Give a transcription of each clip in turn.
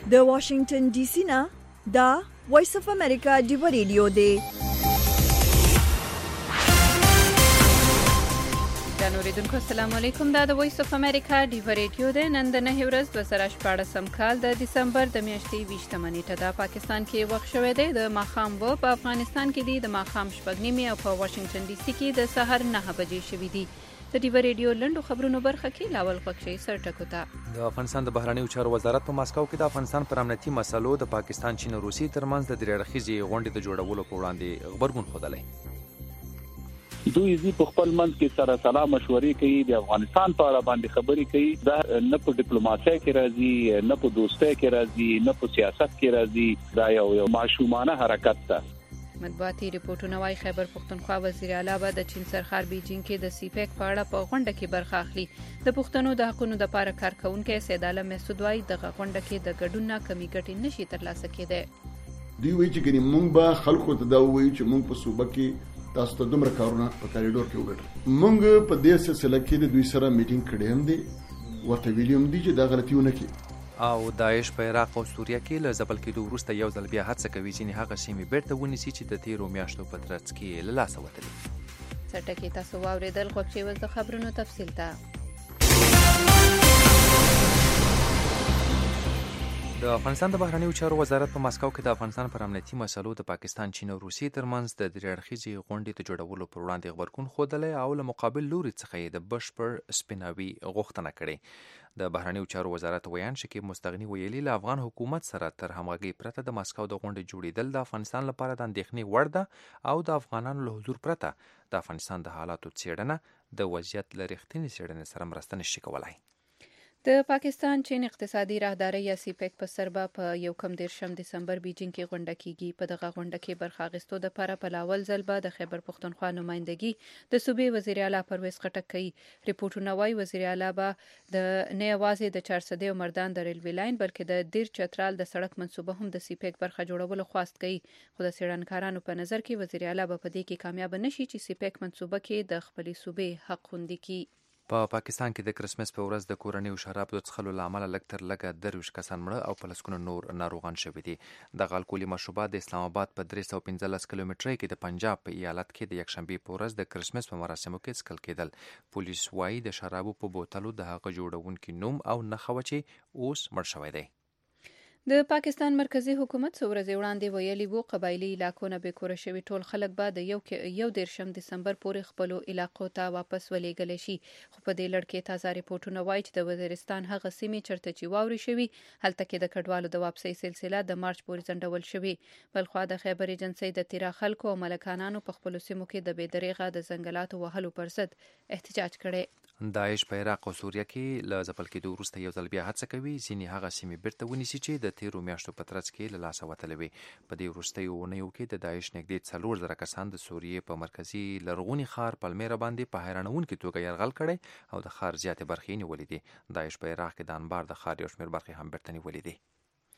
د واشنگټن ډي سي نه دا وایس اف امریکا دی ریډیو دی. اوریدونکو السلام علیکم. دا د وایس اف امریکا دی ریډیو دی. نن د 9 ورځ 2014 کال د دسمبر د میاشتې 20 نیټه د پاکستان کې وخت شوی دی. د ماښام په افغانستان کې دی د ماښام 8:30 او په واشنگټن ډي سي کې د سحر 9 بجې شوې دي. د دی ریډیو لندو خبرونو برخه کې لاول پکښې سرټکو ته د افغانستان د بهرنیو چارو وزارت په ماسکو کې د افغانستان پر امنیتي مسلو د پاکستان، چین او روسیې ترمنځ د درې اړخیزې غونډې د جوړولو په وړاندې غبرګون ښودلی. دوی په خپل منځ کې سره سلام مشورې کوي، د افغانستان په اړه باندې خبرې کوي. دا نه په ډیپلوماسي کې راځي، نه په دوستۍ کې راځي، نه په سیاست کې راځي. دا یو معصومانه حرکت ده. مطبوعاتي ریپورتونه وايي خیبر پختونخوا وزیر اعلی به د چین سرخار بیجینګ کې د سیپیک په اړه په غونډه کې برخه اخلي. د پښتنو د حقوقو لپاره کارکونکو سید عالم مسعود وايي د غونډه کې د ګډون نه کمی ګټې نشي ترلاسه کېدای. دوی وایي چې ګنې مونږ به خلکو ته دا وایو چې مونږ په صوبه کې تاسو ته دومره کارونه په کاریډور کې وګټل. مونږ په دې سلسله کې د دوی سره میټینګ کړی هم دی، ورته ویلي هم دي چې دا غلطي ونه کړي. او داعش په عراق او سوریه کې له ځپل کېدو وروسته یو ځل بیا هڅه کوي چې هغه سیمې بیرته ونیسي چې د تیرو میاشتو په ترڅ کې له لاسه وتلي. سرټکي تاسو واورېدل. غوږ چې وز د خبرونو تفصیل ته. د افغانستان د بهرنیو چارو وزارت په ماسکو کې د افغانستان پر امنیتي مسلو د پاکستان، چین او روسیې ترمنځ د درې اړخیزې غونډې د جوړولو پر وړاندې غبرګون ښودلی او له مقابل لوري څخه یې د بشپړ سپیناوي غوښتنه کړې. د بهرنیو چارو وزارت ویان شکیب مستغني ویلي له افغان حکومت سره تر همغږۍ پرته د ماسکو د غونډې جوړېدل د افغانستان لپاره د اندېښنې وړ ده او د افغانانو له حضور پرته د افغانستان د حالاتو څېړنه د وضعیت له رښتینې څېړنې سره مرسته نشي کولای. د پاکستان چین اقتصادي راهداري یا سیپیک په سربا په 1 دسمبر بیجینګ کې غونډه کیږي. په دغه غونډه کې برخه اخیستو د لپاره په لاول ځل به د خیبر پختونخوا نمائندګي د صوبې وزیر اعلی پرویز خټک کوي. ریپورتونه وايي وزیر اعلی به د نه یوازې د 400 او مردان د ریلوی لاین بلکې د دیر چترال د سړک منصوبه هم د سیپیک برخه جوړولو خواست کوي. خو د څېړنکارانو په نظر کې وزیر اعلی به په دې کې کامیاب نشي چې سیپیک منصوبه کې د خپلې صوبې حق خوندي کړي. په پاکستان کې د کرسمس په ورځ د کورنیو شرابو د څښلو له امله لږ تر لږه 23 کسان مړه او په لسګونو نور ناروغان شوي دي. دغه الکولي مشروبات د اسلام آباد په 315 کیلومترۍ کې د پنجاب په ایالت کې د یکشنبې په ورځ د کرسمس په مراسمو کې څښل کېدل. پولیس وايي د شرابو په بوتلو د هغه جوړونکي نوم او نښه وه چې اوس مړ شوی دی. د پاکستان مرکزی حکومت څو ورځې وړاندې ویلي وو قبایلی علاقو نه بې کوره شوي ټول خلک به د 1 دسمبر پورې خپلو علاقو ته واپس ولېږلی شي. خو په دې لړ کې تازه ریپورټونه وایي چې د وزیرستان هغه سیمې چیرته چې واورې شوي هلته کې د کډوالو د واپسۍ سلسله د مارچ پورې ځنډول شوي. بلخوا د خیبر ایجنسۍ د تیرا خلکو او ملکانانو په خپلو سیمو کې د بې دریغه د ځنګلاتو وهلو پر ضد احتجاج کړی. داعش په عراق او سوریه کې له ځپل کېدو وروسته یو ځل بیا هڅه کوي ځینې هغه سیمې بیرته ونیسي چې د تیرو میاشتو په ترڅ کې له لاسه وتلې وي. په دې وروستیو اونیو کې د داعش نږدې 4000 کسان د سوریې په مرکزي لرغوني ښار پلمیره باندې په حیرانوونکې توګه یرغل کړی او د ښار زیاتې برخې نیولې دي. داعش په عراق کې د انبار د ښار یو شمېر برخې هم بیرته نیولې دي.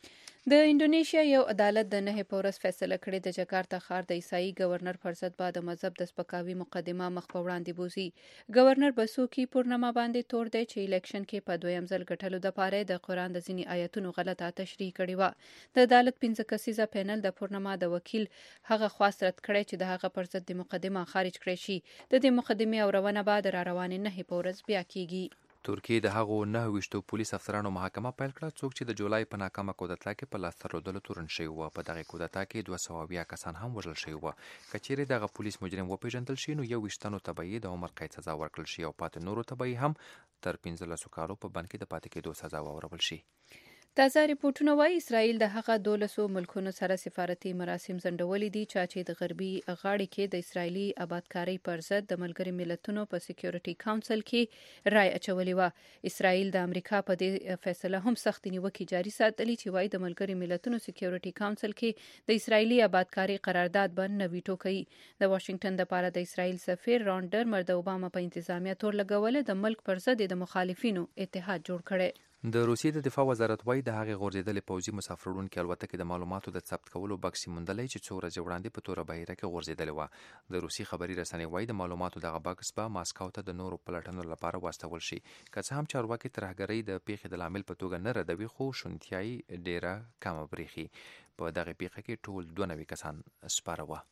د انډونیشیا یو عدالت د 9 په ورځ فیصله کړې د جکارتا ښار د عیسائی گورنر پر ضد به د مذهب د سپکاوي مقدمه مخ په وړاندې بوزي. گورنر بسوکی پورنما باندې تور دی چې الیکشن کې په دویم ځل ګټلو دپاره د قرآن د ځینې آیتونو غلطه تشریح کړې وه. د عدالت 15 کسیزه پینل د پورنما د وکیل هغه خواست رد کړی چې د هغه پر ضد د مقدمه خارج کړی شي. د دې مقدمې اورونه به د راروانې 9 په ورځ بیا کیږي. ترکیه د هغو 29 پولیس افسرانو محاکمه پیل کړه څوک چې د جولای په ناکامه کودتا کې په لاس درلودلو تورن شوي وو. په دغه کودتا کې 220 کسان هم وژل شوي وو. که چیرې دغه پولیس مجرم وپېژندل شي نو 21 تنو ته به یې د عمر قید سزا ورکړل شي او پاتې نورو ته به یې هم تر 15 کالو په بند کې د پاتې کېدو سزا واورول شي. تازه ریپورتونه وايي اسرائیل د هغه 12 ملکونو سره سفارتي مراسم ځنډولي دي چې د غربي غاړې کې د اسرائیلي آبادکارۍ پر ضد د ملګري ملتونو په سکیورټي کونسل کې رای اچولې وه. اسرائیل د امریکا په دې فیصله هم سخت نیوکې جاري ساتلي چې وايي د ملګري ملتونو سکیورټي کونسل کې د اسرائیلي آبادکارۍ قرارداد باندې ویټو کوي. د واشنگټن لپاره د اسرائیل سفیر ران ډرمر د اوباما په انتظامیه تور لګولې د ملک پر ضد د مخالفینو اتحاد جوړ کړي. د روسیې د دفاع وزارت وايي د هغې غورځېدلې پوځي مسافروړونکې الوتکې د معلوماتو د ثبت کولو بکس یې موندلی چې څو ورځې وړاندې په توره بحیره کې غورځېدلې وه. د روسي خبري رسنۍ وايي د معلوماتو دغه بکس به ماسکو ته د نورو پلټنو لپاره واستول شي. که څه هم چارواکي ترهګرۍ د پیښې د لامل په توګه نه ردوي، خو شونتیا یې ډېره کمه برېښي. په دغه پیښه کې ټول 92 کسان سپاره وه.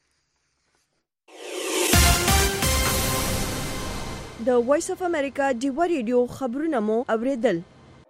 د وایس اف امریکا ډیوا ریډیو خبرونه مو اوریدل.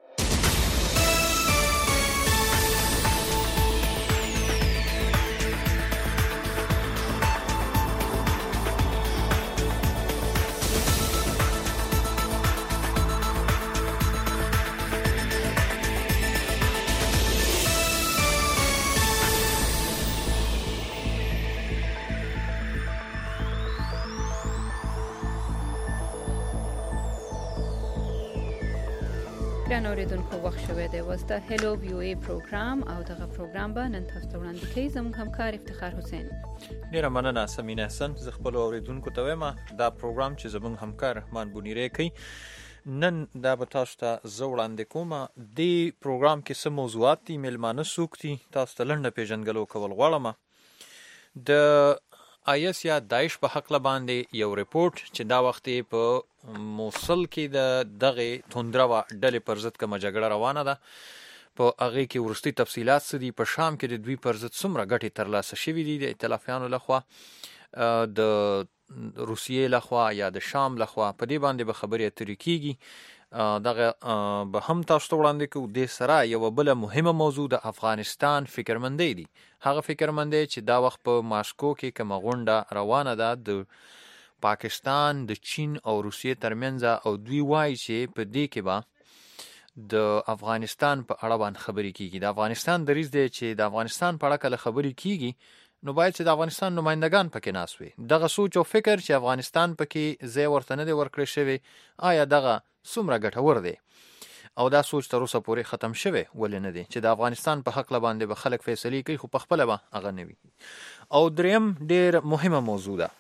ګرانو اوریدونکو، وخت شوی دی اوس د هلو وی او ای پروګرام او دغه پروګرام به نن تاسو ته وړاندې کوي زموږ همکار افتخار حسین. ډیره مننه سمینه حسن. زه خپل اوریدونکو ته وایم دا پروګرام چې زموږ همکار رحمان بونیری کوي نن دا به تاسو ته زه وړاندې کوم. دې پروګرام کې څه موضوعات دي، میلمانه څوک دي، تاسو ته لنډه پیژنګلو کول غواړم. د IS یا داعش په حق باندې یو ریپورت چې دا وخت په موصل کې د دغه توندروا ډلې پر ضد کومه جګړه روانه ده، په هغه کې ورستي تفصيلات څه دي، په شام کې د دوی پر ضد څومره ګټې ترلاسه شوې دي د ائتلافیانو لخوا، د روسیې لخوا یا د شام لخوا، په دې باندې به خبرې اترې کیږي. دغه به هم تاسو ته وړاندې کوو. د سره یو بل مهمه موضوع د افغانستان فکرمندۍ دي. هغه فکرمندۍ چې دا وخت په ماسکو کې کومه غونډه روانه ده د پاکستان، د چین او روسیې ترمنځ، او دوی وایي چې په دې کې به د افغانستان په اړه باندې خبرې کیږي. د افغانستان دریځ دی چې د افغانستان په اړه کله خبرې کیږي نو باید چې د افغانستان نمائندگان پکې ناست وي. دغه سوچ او فکر چې افغانستان پکې ځای ورته نه دی ورکړی شوی، آیا دغه څومره ګټور دی او دا سوچ تر اوسه پورې ختم شوی ولې نه دی چې د افغانستان په حق باندې به خلک فیصله کوي خو په خپل به هغه نه وي. او دریم ډیر مهمه موضوع ده،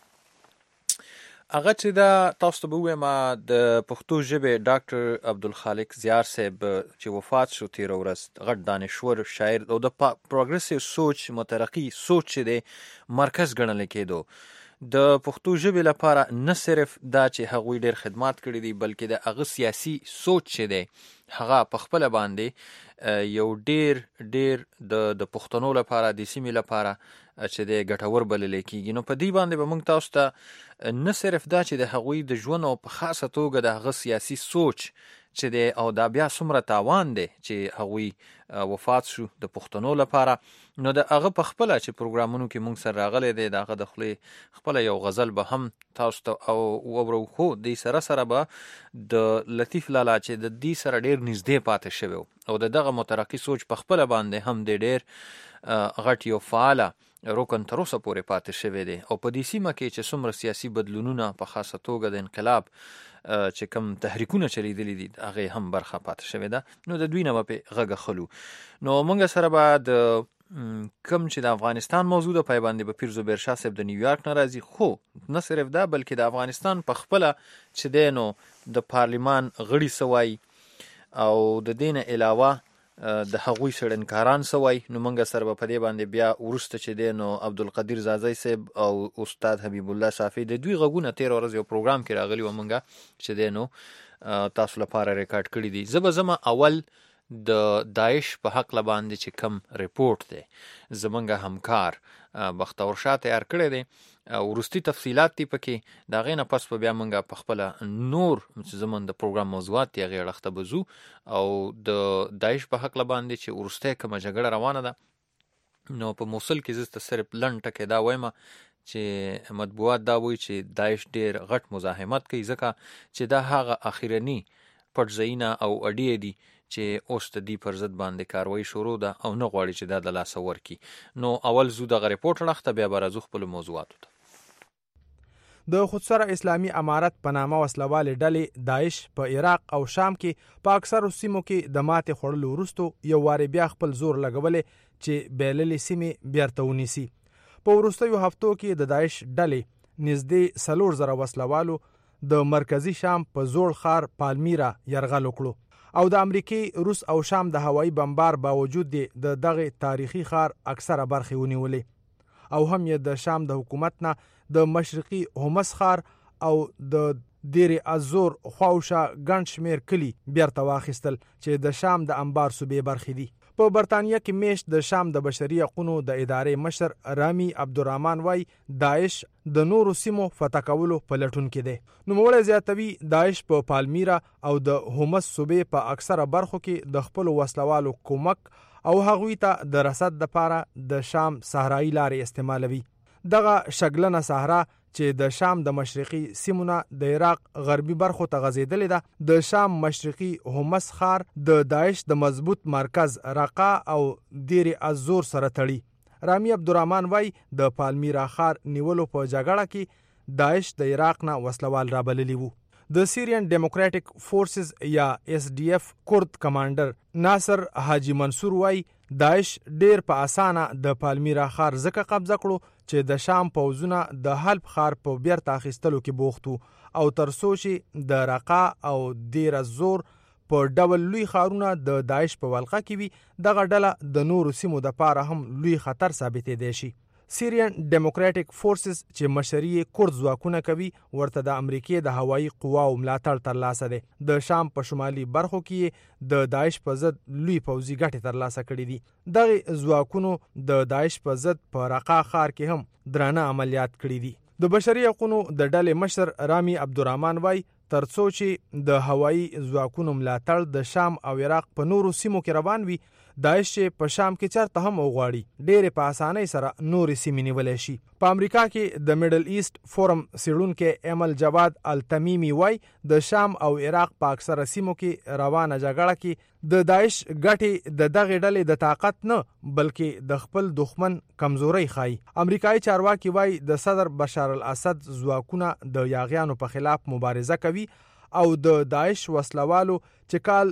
هغه چې دا تاسو ته به وایم د پښتو ژبې ډاکټر عبدالخالق زیار صاحب چې وفات شو تیر ورځ، غټ دانشور شاعر او د پروګریسیو سوچ مترقی سوچ چې دی مرکز ګڼل کېدو د پښتو ژبې لپاره. نه صرف دا چې هغوی ډیر خدمات کړي دي بلکې د هغه سیاسي سوچ چې دی هغه په خپل باندې یو ډیر د پښتنو لپاره د سیمې لپاره چې د ګټور بلل کېږي. نو په دې باندې به موږ تاسو ته نه صرف دا چې د هغوی د ژوند او په خاصه توګه د هغه سیاسي سوچ چې دی او دا بیا څومره تاوان دی چې هغوی وفات شو د پښتنو لپاره، نو د هغه په خپل چې پروګرامونو کې موږ سره راغلی دی د هغه د خپل خپل یو غزل به هم تاسو ته او ورو خو د سره به د لطیف لالا چې د دې سره ډیر نږدې پاتې شوی او دغه مترقی سوچ په خپل باندې هم د ډیر غټ یو فعاله روکن تر اوسه پورې پاتې شوی دی. او په دې سیمه کې چې څومره سیاسي بدلونونه په خاصه توګه د انقلاب چې کوم تحریکونه چلیدلي دي هغه هم برخه پاتې شوی ده، نو د دوی نه به غږ خلو. نو موږ سره به د کم چې د افغانستان موضوع د پای باندې به پیر زبیر شاه صاحب د نیویارک نه راځي، خو نه صرف دا بلکې د افغانستان په خپل چې دی نو د پارلیمان غړي سوای او د دین علاوه د هغوی سړنکاران سوای. نو موږ سره په دې باندې بیا ورسته چې دی نو عبدالقدیر زازی صاحب او استاد حبیب الله صافی د دوی غږونه تیر ورځ یو پروګرام کې راغلی و موږ چې دی نو تاسو لپاره ریکارډ کړی دي. زما اول د داعش په حق باندې چې کم ریپورت دی زمونږ همکار بختور شاه تیار کړی دی، ورستی تفصیلات دی پکې، دا غینه پس په بیا مونږه په خپل نور چې زمون د پروګرام موضوعات دی غیر اخته بزو او د داعش په حق باندې چې ورسته کومه جګړه روانه ده. نو په موصل کې زسته صرف لنډ ټکه دا وایم چې مطبوعات دا وایي چې داعش ډیر غټ مزاحمت کوي ځکه چې دا هغه اخیرنی پټ او اډې دي چې اوس د دې پر ضد باندې کاروایی شروع ده او نه غواړي چې دا د لاس ورکی. نو اول زو د ریپورت لخته بیا برازو خپل موضوعاتو ته. د خودسره اسلامی امارت په نامه وسلواله ډلې داعش په عراق او شام کې په اکثر سیمو کې د ماتې خوړلو وروسته یو واری بیا خپل زور لګولې چې بیللې سیمې بیرته ونیسي. په وروستیو هفتو کې د داعش ډلې نږدې 4000 وسلوالو د مرکزی شام په زوړ ښار پالمیرا یرغل وکړو او د امریکای، روس او شام د هوایي بمبار باوجود د دغه تاریخي ښار اکثره برخې ونیولې او هم یې د شام د حکومت نه د مشرقي هومس ښار او د دیر ازور خواوشا ګڼ شمیر کلی بیرته واخیستل چې د شام د انبار صوبې برخې دي. په برطانیه کې میشت د شام د بشري حقوقو د ادارې مشر رامي عبدالرحمن وای داعش د نورو سیمو فتح کولو په لټون کې دی. نوموړی زیاتوي داعش په پالمیرا او د هومس صوبې په اکثره برخو کې د خپل وسلوالو کومک او هغوی ته د رسد لپاره د شام صحرایي لارې استعمالوي. دغه شګلنه صحرا چې د شام د مشرقي سیمونه د عراق غربي برخو ته غځېدلې ده د شام مشرقي هومس ښار د داعش د مضبوط مرکز رقا او دیر ازور سره تړي. رامي عبدالرحمن وای د پالمیرا ښار نیولو په جګړه کې داعش د عراق نه وسلوال رابللی وو. د سیریان ډیموکراټک فورسز یا SDF کورد کمانډر ناصر حاجی منصور وای داعش ډیر په اسانه د پالمیرا ښار ځکه قبضه کړو چې د شام پوځونه د حلب ښار په بیرته اخیستلو کې بوخت وو او تر څو چې د رقا او دیر الزور په ډول لوی ښارونه د داعش په ولقه کې وي دغه ډله د نورو سیمو دپاره هم لوی خطر ثابتېدی شي. سیریان ډیموکراټک فورسز چې مشري کورد ځواکونه کوي ورته د امریکای د هوایي قواو ملاتړ ترلاسه دی. د شام په شمالي برخو کې د داعش په ضد لوی پوځي ګټې ترلاسه کړي دي. دغه ځواکونو د داعش په ضد په رقا ښار کې هم درانه عملیات کړي دي. د بشري حقوقو د ډلې مشر رامي عبدالرحمن وای ترڅو چې د هوایي ځواکونو ملاتړ د شام او عراق په نورو سیمو کې روان وي داعش په شام کې چرته هم وغواړي ډېرې په اسانۍ سره نورې سیمې نیولی شي. په امریکا کې د میډل ایست فورم څېړونکی امل جواد التمیمي وای د شام او عراق په اکثره سیمو کې روانه جګړه کې د داعش ګټې د دغې ډلې د طاقت نه بلکې د خپل دښمن کمزورۍ ښایي. امریکایي چارواکي وای د صدر بشار الاسد ځواکونه د یاغیانو په خلاف مبارزه کوي او د داعش وسلوالو چې کال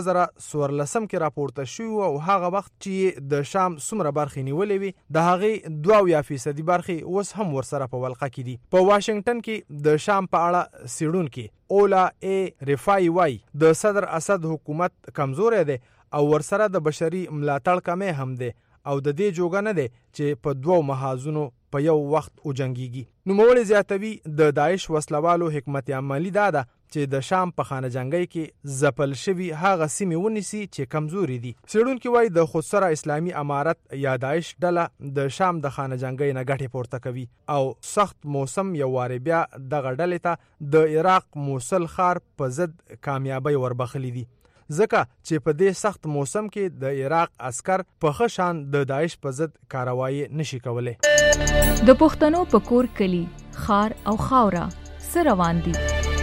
2014 کې راپورته شوی او هغه وخت چې د شام څومره برخې نیولې وي د هغې 2% برخې اوس هم ورسره په ولقه کې دي. په واشنگټن کې د شام په اړه څېړونکي اولا ای رفای وای د صدر اسد حکومت کمزوری دی او ورسره د بشري ملاتړ کمی هم دی او د دې جوګه نه دی چې په 2 محاذونو په یو وخت وجنګیږي. نوموړی زیاتوي د داعش وسلوالو حکمت عملي دا ده چې د شام په خانه جنګۍ کې ځپل شوي هغه سیمې ونیسي چې کمزوري دي. څېړونکي وایي د خودسره اسلامي امارت یا داعش ډله د شام د خانه جنګۍ نه ګټې پورته کوي او سخت موسم یو وارې بیا دغه ډلې ته د عراق موصل ښار په ضد کامیابۍ وربخلي دي ځکه چې په دې سخت موسم کې د عراق عسكر په ښه شان د داعش په ضد کاروایی نشي کولی. د پښتنو په کور کلی خار او خاوره سره روان دي.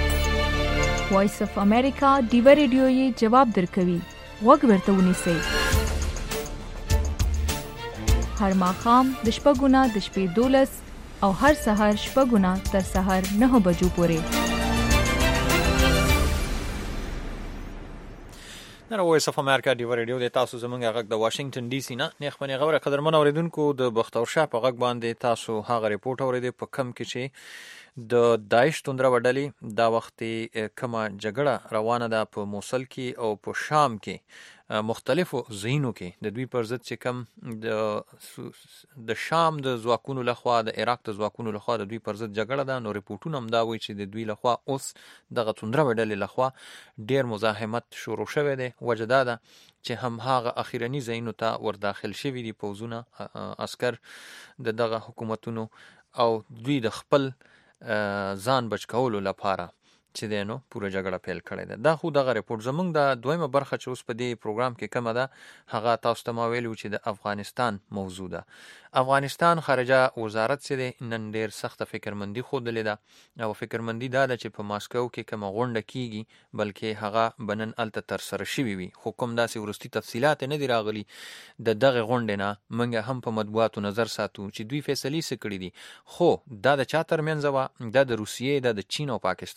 وایس اف امریکا ډیو ریډیو یې جواب درکوي. غوږ ورته ونیسئ. هر ماښام د 6 نه د شپې 12 او هر سهار 6 نه تر سهار 9 بجو پورې. نو وایس اف امریکا ډیو ریډیو د تاسو زمونږ غږ د واشنگټن ډي سي نه نه خبرونه غوړه قدرمن اوریدونکو د بختور شاه په غږ باندې تاسو هغه ریپورت اوریدل په کم کې چې د داعش توندره وډلې دا وخت کومه جګړه روانه ده په موصل کې او په شام کې مختلفو ځایونو کې د دوی پر ضد چې کم د شام د ځواکونو لخوا د عراق د ځواکونو لخوا د دوی پر ضد جګړه ده. نو ریپورتونه هم دا وایي چې د دوی لخوا اوس دغه توندره وډلې لخوا ډیر مزاحمت شروع شوی دی. وجه دا ده چې هم هغه اخیرنی ځایونو ته ورداخل شوي دي پوځونه عسكر د دغه حکومتونو او دوی د خپل ځان بچ کولو لپاره چې دینو پوره جګړه پیل کړې ده. دا خو دغه ریپورت زمونږ د دویمه برخه چې اوس په دې پروګرام کې کومه ده هغه تاسو ته ما ویلو چې د افغانستان موضوع ده. افغانستان خارجه وزارت چې نن ډیر سخته فکرمندي ښودلې ده او فکرمندي دا ده چې په ماسکو کې کومه غونډه کیږي بلکې هغه بنن الته تر سره شوي وي. خو کوم داسې ورستي تفصیلات نه دي راغلي د دغه غونډې نه. موږ هم په مطبوعاتو نظر ساتو چې دوی فیصلې څه کړي دي. خو دا د چا ترمنځ وه؟ دا د روسیې دا د چین او پاکستان ترمنځ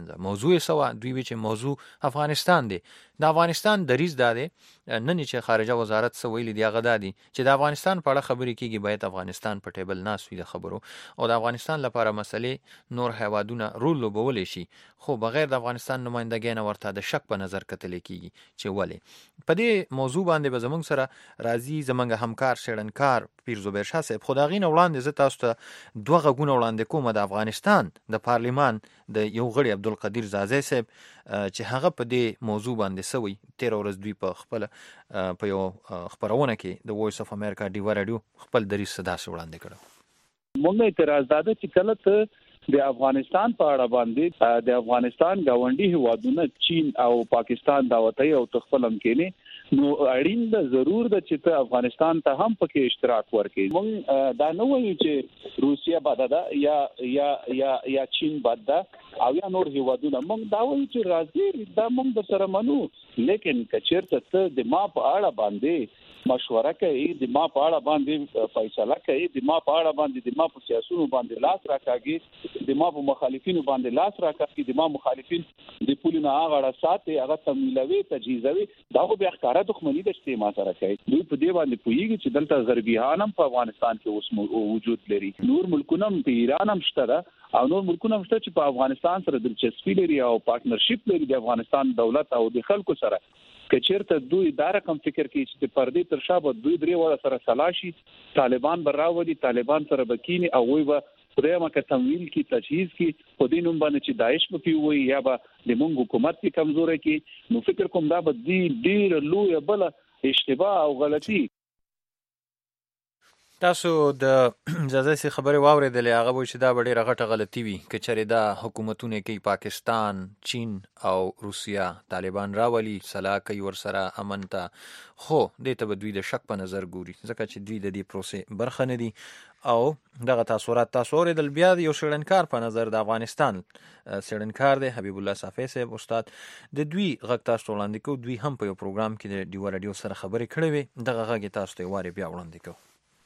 منځه. موضوع سوا دوی وی چې موضوع افغانستان دی. د افغانستان دریز داده نن چې خارجه وزارت سو ویلي دی غدا دي چې د افغانستان په اړه خبرې کیږي باید افغانستان په ټیبل ناس وي د خبرو او د افغانستان لپاره مسلې نور هیوادونه رول لوبول شي خو بغیر د افغانستان نمائندګۍ نه ورته د شک په نظر کتل کیږي چې ولې په دې موضوع باندې به زمونږ سره راځي زمونږ همکار شړنکار پیر زبیر شاه صاحب. خدای غین وړاندې زه تاسو ته دوه غوونه وړاندې کوم د افغانستان د پارلیمان د یو غړي عبدالقدیر زازی صاحب چې هغه په دې موضوع باندې سوي 13 ورځ دوی په خپل په یو خبرونه کې د وایس اف امریکا ډیو رادیو خپل دریس صدا سره وړاندې کړو. موږ اعتراض داده چې کله ته د افغانستان په اړه باندې د افغانستان گاونډي هیوادونه چین او پاکستان دعوتي او تخپل امکاني نو اړین ده ضرور ده چې ته افغانستان ته هم پکې اشتراک ورکړي. موږ دا نه وایو چې روسیا بد ده یا چین بد ده او یا نور هیوادونه. موږ دا وایو چې راځي دا موږ د سره منو لیکن کچېرته ته د ما په اړه باندې مشوره کوي د ما په اړه باندې فیصله کوي د ما په اړه باندې د ما په سیاسونو باندې لاس راکاږي د ما په مخالفینو باندې لاس راکاږي د ما مخالفین د پولیسو هغه ساتي هغه تمویلوي تجهیزوي دا خو بیا ښکارا دښمنی د اجتماع سره کوي. دوی په دې باندې پوهیږي چې دلته غربیان هم په افغانستان کې اوس وجود لري. نور ملکونه هم په ایران هم شته او نور ملکونه هم شته چې په افغانستان سره دلچسپي لري او پارتنرشپ لري د افغانستان دولت او د خلکو سره. کچېرته دوی دا رقم فکر کوي چې د پردې تر شا به دوی درې وړه سره سلاشي طالبان به راوړي طالبان سره بکینی او وی به پرېما کې تمویل کی تجهیز کی په دې نوم باندې چې داعش په پیوي یا به د مونږ حکومت کې کمزوري کی نو فکر کوم دا به ډیر لوی بل اشتباه او غلطي. تاسو د زازي خبره واوریدلې هغه وایي چې دا ډېره غټه غلطي وي که چېرې دا حکومتونه کې پاکستان چین او روسیا طالبان راولي صلاح کوي ورسره امن ته خو دې ته به دوی د شک په نظر ګوري ځکه چې دوی د دې پروسې برخه نه دي او دغه تاثیرات تاسو اوریدل. بیا یو شړنکار په نظر د افغانستان شړنکار دی حبیب الله صافی صاحب استاد د دوی غږ تاسو وړاندې کو دوی هم په یو پروګرام کې د ډیو رادیو سره خبرې کړې وي دغه غږ تاسو ته واره بیا وړاندې کو.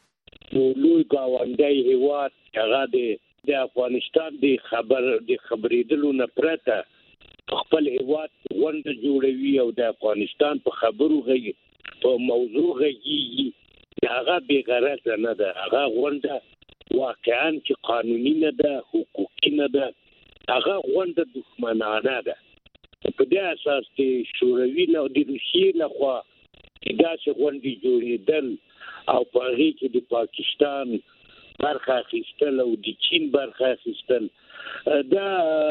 لوی گاونډي هیواد هغه د افغانستان د خبرېدلو نه پرته خپل هیواد غونډه جوړوي او د افغانستان په خبرو غږی په موضوع غږی هغه بې غرضه نه ده. هغه غونډه واقعا چې قانوني نه ده حقوقي نه ده هغه غونډه دښمنانه ده. په دې اساس چې شوروي له د روسیې لخوا داسې غونډې جوړېدل او په هغه کې د پاکستان برخه اخیستل او د چین برخه اخیستل دا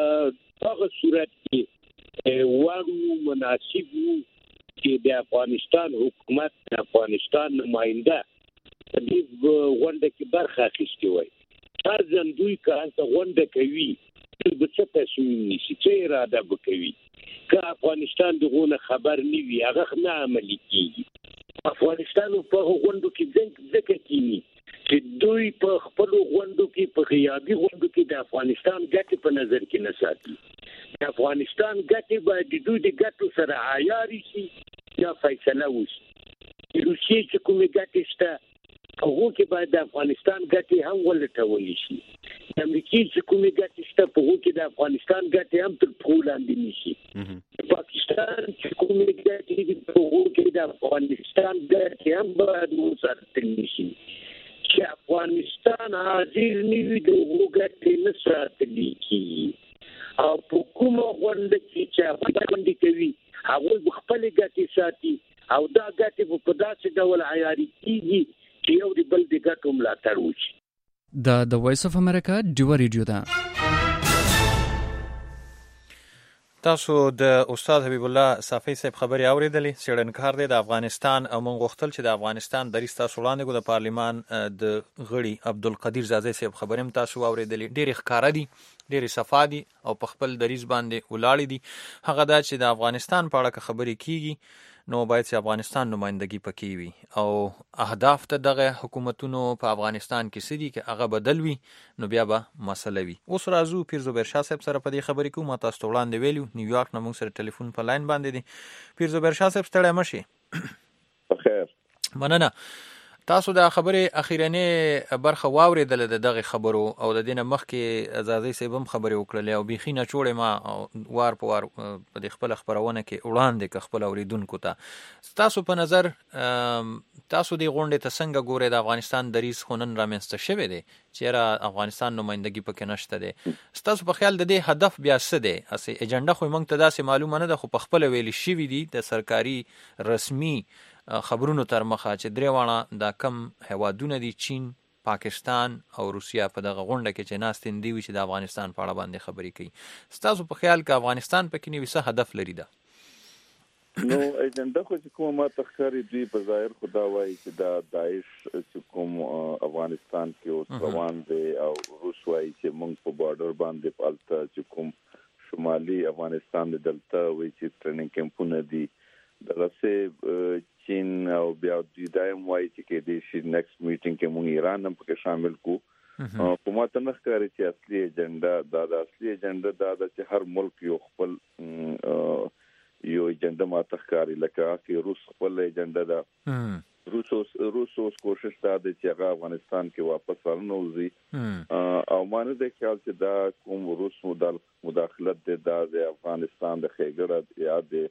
هغه صورت کې وایو مناسب چې د افغانستان حکومت د افغانستان نماینده د غونډه کې برخه اخیستي وای. هر ځل دوی کله غونډه کوي د څه تصمیم نیسي چې اراده وکوي که افغانستان دغه خبر نه وي هغه نه عملي کیږي. افغانستان په غونډو کې ځکه کینی چې دوی په خپل غونډو کې په غیابي غونډو کې د افغانستان ګټې په نظر کې نه ساتي. د افغانستان ګټې باید د دوی د ګټو سره عیاري شي یا فیصله وشي. روسیې چې کومې ګټې شته هغه کې باید د افغانستان ګټې هم ولټول شي. د امریکا چې کومې ګټې شته په هغه کې د افغانستان ګټې هم تر پښو لاندې نشي. پاکستان چې کومې ګټې دي په هغه کې د افغانستان ګټې هم باید وساتل شي. چې افغانستان حاضر نیوي د هغه ګټې نه ساتل کیږي او په کومه غونډه چې افغانستان کوي هغه خپل ګټې ساتي او دا ګټې په داسې ډول عیاري کیږي چې یو د بل د ګټو ملاتړ وشي. د وایس اف امریکا ډیو رادیو ده. تاسو د استاد حبیب الله صافی صاحب خبري اوریدلې سړنکار دی د افغانستان او موږ غوښتل چې د افغانستان د ریستا سوړاندې کو د پارلیمان د غړي عبدالقدیر زازی صاحب خبرم تاسو اوریدلې ډېر ښکارا دي ډېر صفادي او په خپل دریز باندې ولاړ دي. هغه دا چې د افغانستان په اړه خبرې کیږي نو باید چې افغانستان نمائندګي پکې وي او اهداف ته دغه حکومتونو په افغانستان کې سدي کې هغه بدل وي نو بیا به مسله وي. اوس راځو پیر زبیر شاه صاحب سره په دې خبرې کوم تاسو ته وړاندې ویلو نیویارک نه موږ سره ټلیفون په لاین باندې دي. پیر زبیر شاه صاحب ستړی مشي. بخیر. مننه. تاسو د خبرې اخیرنې برخه واورېدل د دغه خبرو او د دینه مخکې ازادي سیبم خبرې وکړلې او بيخي نه چوړې ما وار په وار په خپل خبرونه کې وړاندې ک خپل اوریدونکو ته تاسو په نظر تاسو د غونډې ته څنګه ګورئ د افغانستان دریځ خونن رامنځته شوی دی چې افغانستان نمائندګي پکې نشته دی تاسو په خیال د دې هدف بیا څه دی اسې ایجنډا خو موږ ته داسې معلومه نه ده خو په خپل ویل شوی دی د سرکاري رسمي خبرونو تر مخه چې درې واړه دا کم هوادونه دي چین پاکستان او روسیا په دغه غونډه کې چې ناستین دی چې د افغانستان په اړه باندې خبرې کوي تاسو په خیال کې افغانستان پکې نو څه هدف لري دا نو ایجنډا خو چې کومه تخکاری دی په ظاهر خدا وایي چې دا داعش چې کوم افغانستان کې اوس روان دی او روس وایي چې موږ په بارډر باندې پالته چې کوم شمالي افغانستان د دلته وایي چې ټریننګ کیمپونه دي دغه چین او بیا د دایم وایي چې د شي نیکسټ میټینګ کې موږ ایران هم پکې شامل کو کومه تنه ښکاري چې اصلي ایجنډا د اصلي ایجنډا دا چې هر ملک یو خپل یو ایجنډا ماته ښکاري لکه چې روس خپل ایجنډا دا روس کوشش دا د چې هغه افغانستان کې واپس ورنوځي او مانه د خیال چې دا کوم روس مداخلت د افغانستان د خېګړه یا د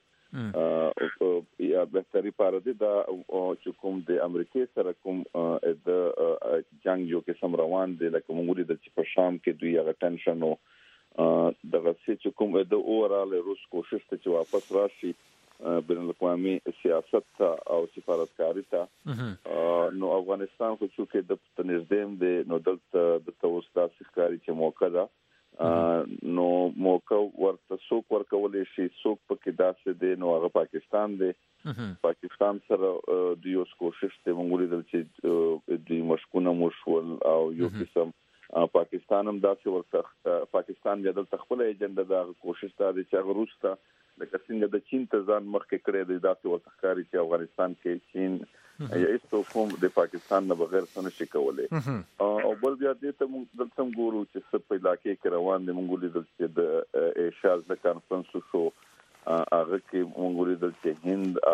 یا بهتري پاره دا چې کوم د امریکای سره کوم د جنگ یو کې سم روان دي لکه موږ د په شام کې دوی هغه ټنشن او دغه چې کوم د اورال روس کوشش ته چې واپس راشي بین الاقوامي سیاست او سفارتکاری ته نو افغانستان خو چې د تنظیم د نو د توسط ښکاری چې موقع ده نو موقع ورته څوک ورکولې شي څوک پکې داسې دی نو هغه پاکستان دی پاکستان سره د یو کوشش ته موږ لیدل چې د مشکونه مشول او یو قسم پاکستان هم داسې ورته پاکستان د خپل ایجنډا د کوشش ته د چې روس ته لکه څنګه د چین ته ځان مخکې کړی دی داسې ورته ښکاري چې افغانستان کې چین یا هیڅ کوم د پاکستان نه بغیر څه نشي کولای او بل بیا دې ته موږ دلته ګورو چې څه په علاقې کې روان دي موږ لیدل چې د ایشاز د کانفرنس شو هغه کې موږ لیدل چې هند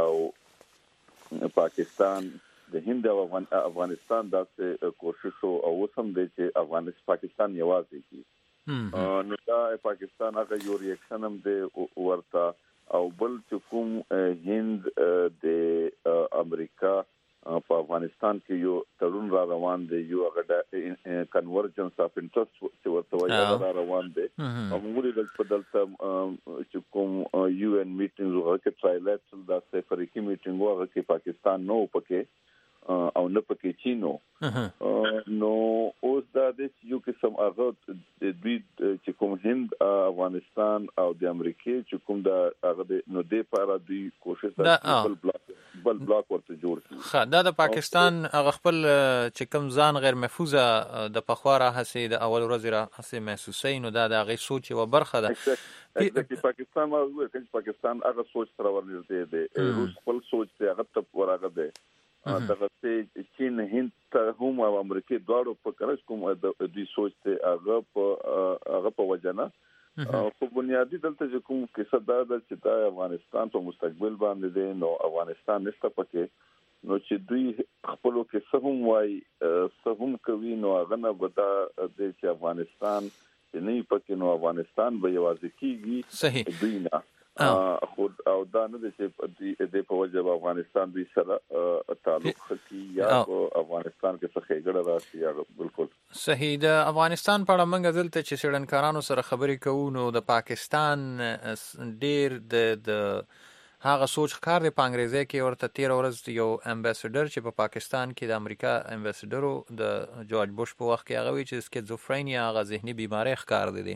او پاکستان د هند او افغانستان داسې کوشش او وسم دی چې پاکستان یوازې کی نو دا پاکستان هغه یو ریاکشن هم دی ورته او بل چې کوم هند د امریکا په افغانستان کې یو تړون را روان دی یو هغه کنورجنس اف انټرست چې ورته وایي را روان دی او موږ د بدلته چې کوم یو ان میټینګ هغه کې ټرایلیټرل دا سفریکی میټینګ هغه کې پاکستان نو پکې او نه پکې چینو نو اوس دا د یو قسم هغه د دوی چې کوم هند افغانستان او د امریکای چې کوم دا هغه نو د لپاره دوی کوشش کوي بل بلاک ورته جوړ کړي خا دا د پاکستان هغه خپل چې کوم ځان غیر محفوظه د پخواره هسي د اول ورځ را هسي محسوسین نو دا د هغه سوچ او برخه ده چې پاکستان موضوع کې پاکستان هغه سوچ سره ورنږدې دی روس خپل سوچ ته هغه ته ورغه دی دغه چې چین هند ته هم او امریکای دواړو په کارش کوم د دوی سوچ ته هغه په وجنه په بنیادی دلته چې کوم کیسه دا چې د افغانستان په مستقبل باندې دی نو افغانستان نشته پکې نو چې دوی خپلو کې سهم وای سهم کوي نو هغه نه ودا د افغانستان چې نه پکې نو افغانستان به یوازې کیږي صحیح دوی نه خود او دا نه چې د په وجه افغانستان دوی سره تعلق خکې یا افغانستان کې څه خېګړه راشي یا بالکل صحیح د افغانستان په اړه موږ دلته چې سړنکارانو سره خبرې کوو نو د پاکستان ډیر د هغه سوچ ښکار دی په انګریزي کې ورته 13 ورځ یو امباسډر چې په پاکستان کې د امریکا امباسډر د جورج بوش په وخت کې هغه وی چې سکیزوفرینیا هغه ذهني بیماری ښکار دی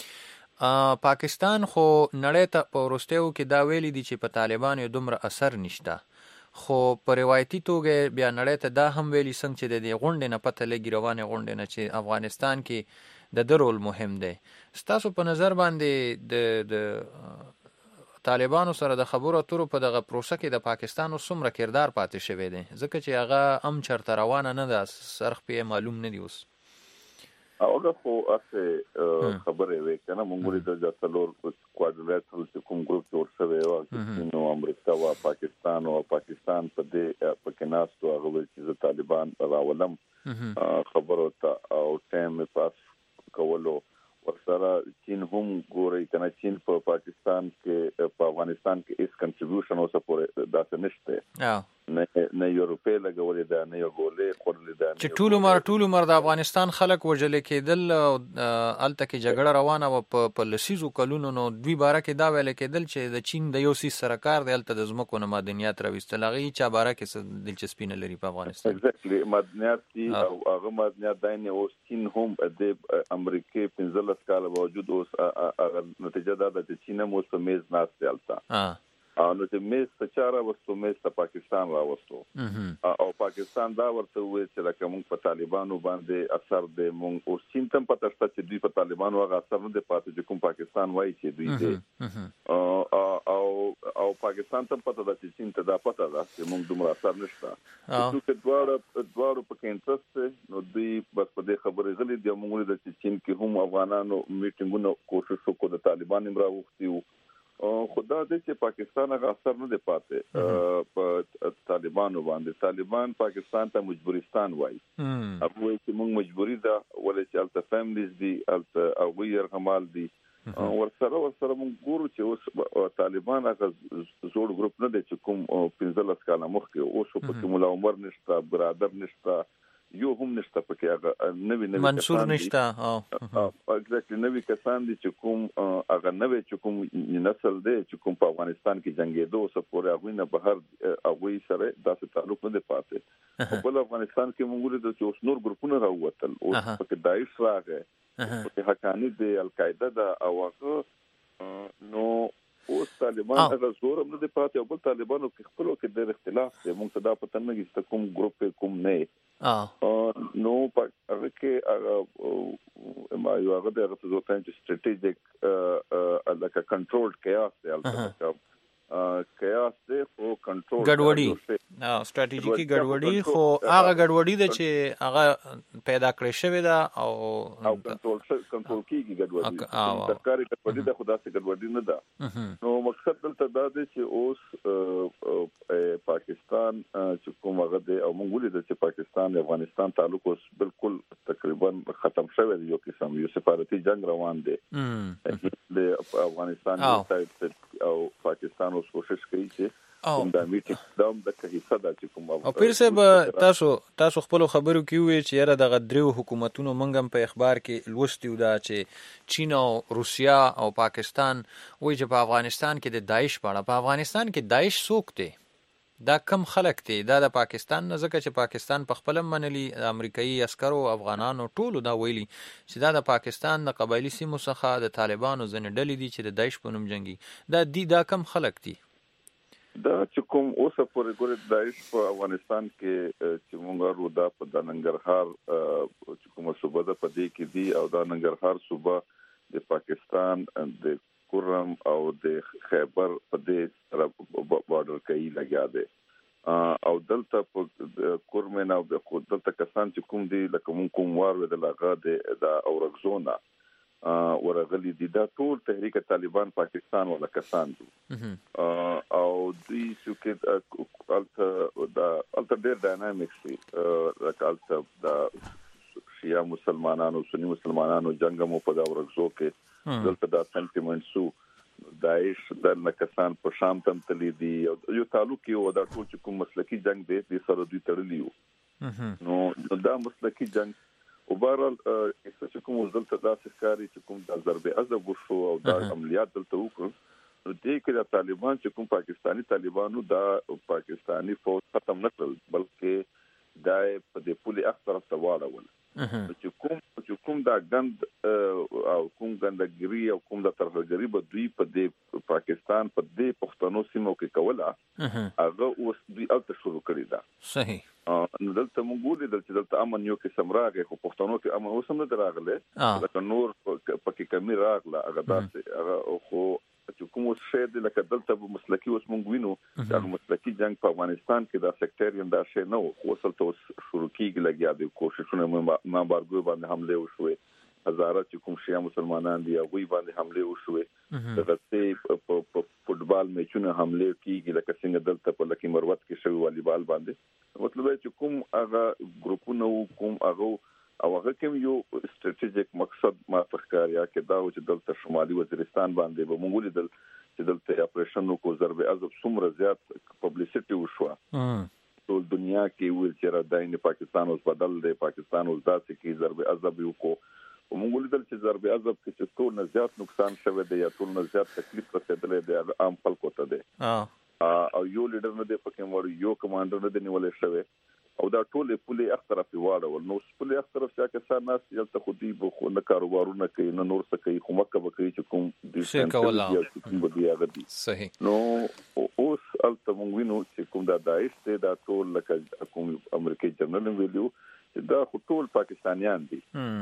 پاکستان خو نړۍ ته په ورستیو کې دا ویلي دي چې په طالبانو دومره اثر نشته خو په روایتي توګه بیا نړۍ ته دا هم ویلي څنګه چې د غونډې نه پته لګي روانه غونډې نه چې افغانستان کې د رول مهم دی ستاسو په نظر باندې د طالبانو سره د خبرو اترو په دغه پروسه کې د پاکستان څومره کردار پاتې شوی دی ځکه چې هغه هم چرته روانه نه ده سرخ په معلوم نه دی اوس هغه خو اسه خبره وي کنه مونږ د جاتلور کوادریلاترال چې کوم ګروپ جوړ شوی و چې نو امریکا او پاکستان په دې پکیناستو هغه چې طالبان راولم خبرو ته او ټایم پاس کولو ورسره چین هم ګوري کنه چین په پاکستان کې په افغانستان کې هیڅ کنټریبیوشن اوسه پورې داسې نشته نه یورپی لګولې ده نه یو ګولې خورلې ده چې ټول عمر د افغانستان خلک وجل کېدل الته کې جګړه روانه و په لسیزو کلونو نو دوی باره کې دا ویل کېدل چې د چین د یو سیس سرکار دی الته د ځمکو نه معدنیات راویستل هغه چا باره کې دلچسپي نه لري په افغانستان ایگزیکټلی معدنیات دي او هغه معدنیات داینه اوس چین هم د امریکای 15 کال باوجود اوس هغه نتیجه ده چې چین هم اوس په میز ناشته الته نو چې میز ته چاره وستو میز ته پاکستان راوستو او پاکستان دا ورته وی چې لکه موږ په طالبانو باندې اثر دې موږ اوس چین تم پته شته چې دوی په طالبانو هغه اثر نه دی پاتې چې کوم پاکستان وایي چې دوی دې او پاکستان تم پته ده چې چین ته دا پته ده چې موږ دومره اثر نشته چې دواړو په کې انټرست نو دوی بس په دې خبرې غلي دي موږ د چین کې هم افغانانو میټینګونو کوشش وکړو د طالبان امراوختي خدا دې چې پاکستان هغه اثر نه دی پاتې په طالبانو باندې طالبان پاکستان ته مجبورستان وایي هغه وایي چې موږ مجبوری ده ولې چې الته فیملیز دي الته او يرغمال دي ورسره موږ ګورو چې اوس طالبان هغه زوړ ګروپ نه دی چې کوم 15 کال مخکې اوس په کوم مولا عمر نشته برادر نشته یو هم نشته پکې هغه نوی منصور نشته ایگزیکټلی نوی کسان دي چې کوم هغه نوی چې کوم نسل دی چې کوم په افغانستان کې جنگیدو او سپورې هغه نه بهر هغه سره داسې تعلق نه دی پاتې په افغانستان کې موږ له چې اوس نور ګروپونه راووتل او پکې داعش راغی پکې حقانی دی القاعده دا او هغه نو اوس طالبان هغه زور هم نه دی پاتې او بل طالبانو کې خپلو کې د اختلاف دی موږ ته دا پته نه کیږي کوم ګروپ کوم نه نو هغه کې هغه ما یو هغه د غوښتنې چې سټریټیجیک لکه کنټرول کیاس دی البته کیاس دی او کنټرول ګډوډي سټریټیجیکي ګډوډي خو هغه ګډوډي ده چې هغه پیدا کړی شوی ده او کنټرول کیږي ګډوډي سرکاري ګډوډي ده خدا سي ګډوډي نه ده نو مقصد دلته دا دی چې اوس پاکستان چې کوم هغه دی او موږ ولید چې پاکستان او افغانستان تعلق اوس بالکل تقریبا ختم شوی دی یو قسم یو سفارتي جنگ روان دی د افغانستان او پاکستان اوس کوشش کوي چې دا میټینګ دا د حصہ د کوم او پیر صاحب تاسو خپل خبرو کې وی چې یاره د غدریو حکومتونو منګم په اخبار کې لوستیو دا چې چین او روسیا او پاکستان وایي چې په افغانستان کې د داعش په افغانستان کې داعش څوک دی دا کم خلک دي دا د پاکستان نه ځکه چې پاکستان په خپل منلي امریکایي عسکرو افغانانو ټولو دا ویلي چې دا د پاکستان د قبایلی سیمو څخه د طالبانو ځنې ډلې دي چې د داعش په نوم جنگي دا کم خلک دي دا چې کوم اوسه پورې ګورې داعش په افغانستان کې چې مونږ رودا په د ننګرهار چې کومه صوبه ده په دې کې دي او دا ننګرهار صوبه د پاکستان د کورم او د خیبر په دې بارډر کې لګیا دی او دلته په کورمن او د خود دلته کسان چې کوم دي لکه کوم وار د لغه د اورګزونا ورغلي دي دا ټول تحریک طالبان پاکستان ولا کسان دي او دوی چې الته ډېر ډاینامیکس دي الته د شیعه مسلمانانو سنی مسلمانانو جنگ مو په دا ورغزو کې دلته دا سنټیمنټ سو داعش د کسان په شام تم تللی دي یو تعلق یو دا ټول چې کوم مسلکی جنگ دی د سره دوی تړلیو نو دا مسلکی جنگ او بهرحال چې کوم دلته دا ښکاری چې کوم د ضرب عزب وشو او دا عملیات دلته وکړ نو دې کې د طالبان چې کوم پاکستانی طالبانو دا پاکستانی فوج ختم نه کړل بلکې دا په دې پولي اختر سواړول چې کوم دا غند او کوم غندګری او کوم د ترهګری به دوی په دې پاکستان په دې پښتنو سیمو کې کوله هغه اوس دوی الته شروع کړی دا صحیح نو دلته موږ ولیدل چې دلته امن یو کې سمراغه خو پښتنو کې امن اوسم نه دراغله لکه نور پکې کمی راغله هغه داسې هغه خو چې کوم شی د لکه دلته مسلکی اوس مونږ وینو دا مسلکی جنگ په افغانستان کې دا سیکټریان دا شی نه خو اصل ته شروع کیږي لګیا د کوششونه ما بارګو باندې حمله وشوه هزاره چې کوم شیا مسلمانان دي هغه باندې حمله وشوه دغه په فوتبال میچونه حمله کیږي لکه څنګه دلته په لکی مروت کې شوی والیبال باندې مطلب چې کوم هغه ګروپونه کوم هغه او هغه کوم یو استراتیژیک مقصد ما فکر یا کې دا چې دلته شمالي وزیرستان باندې به مونږ لیدل چې دلته اپریشن کو ضرب عضب څومره زیات پبلسټي وشوه ټول دنیا کې ویل چې را داین پاکستان اوس بدل دی پاکستان اوس داسې کې ضرب عضب یو کو ومونږ لیدل چې ضرب عضب کې ټول نه زیات نقصان شوه دی یا ټول نه زیات تکلیف رسیدلې دی عام خلکو ته دی او یو لیډر نه دی پکې مړ یو کمانډر نه دی نیولې شوی او دا ټول پولیس اختراف واړول نو پولیس اختراف چې کسان ناس یلته خو دی بخو نه کاروبارونه کوي نه نور څه کوي خو مکه کوي چې کوم د څه صحیح نو اوس الته مونږ وینو چې کوم دا داعش ته دا ټول لکه کوم امریکایي جنرال ویلو دا ټول پاکستانیان دي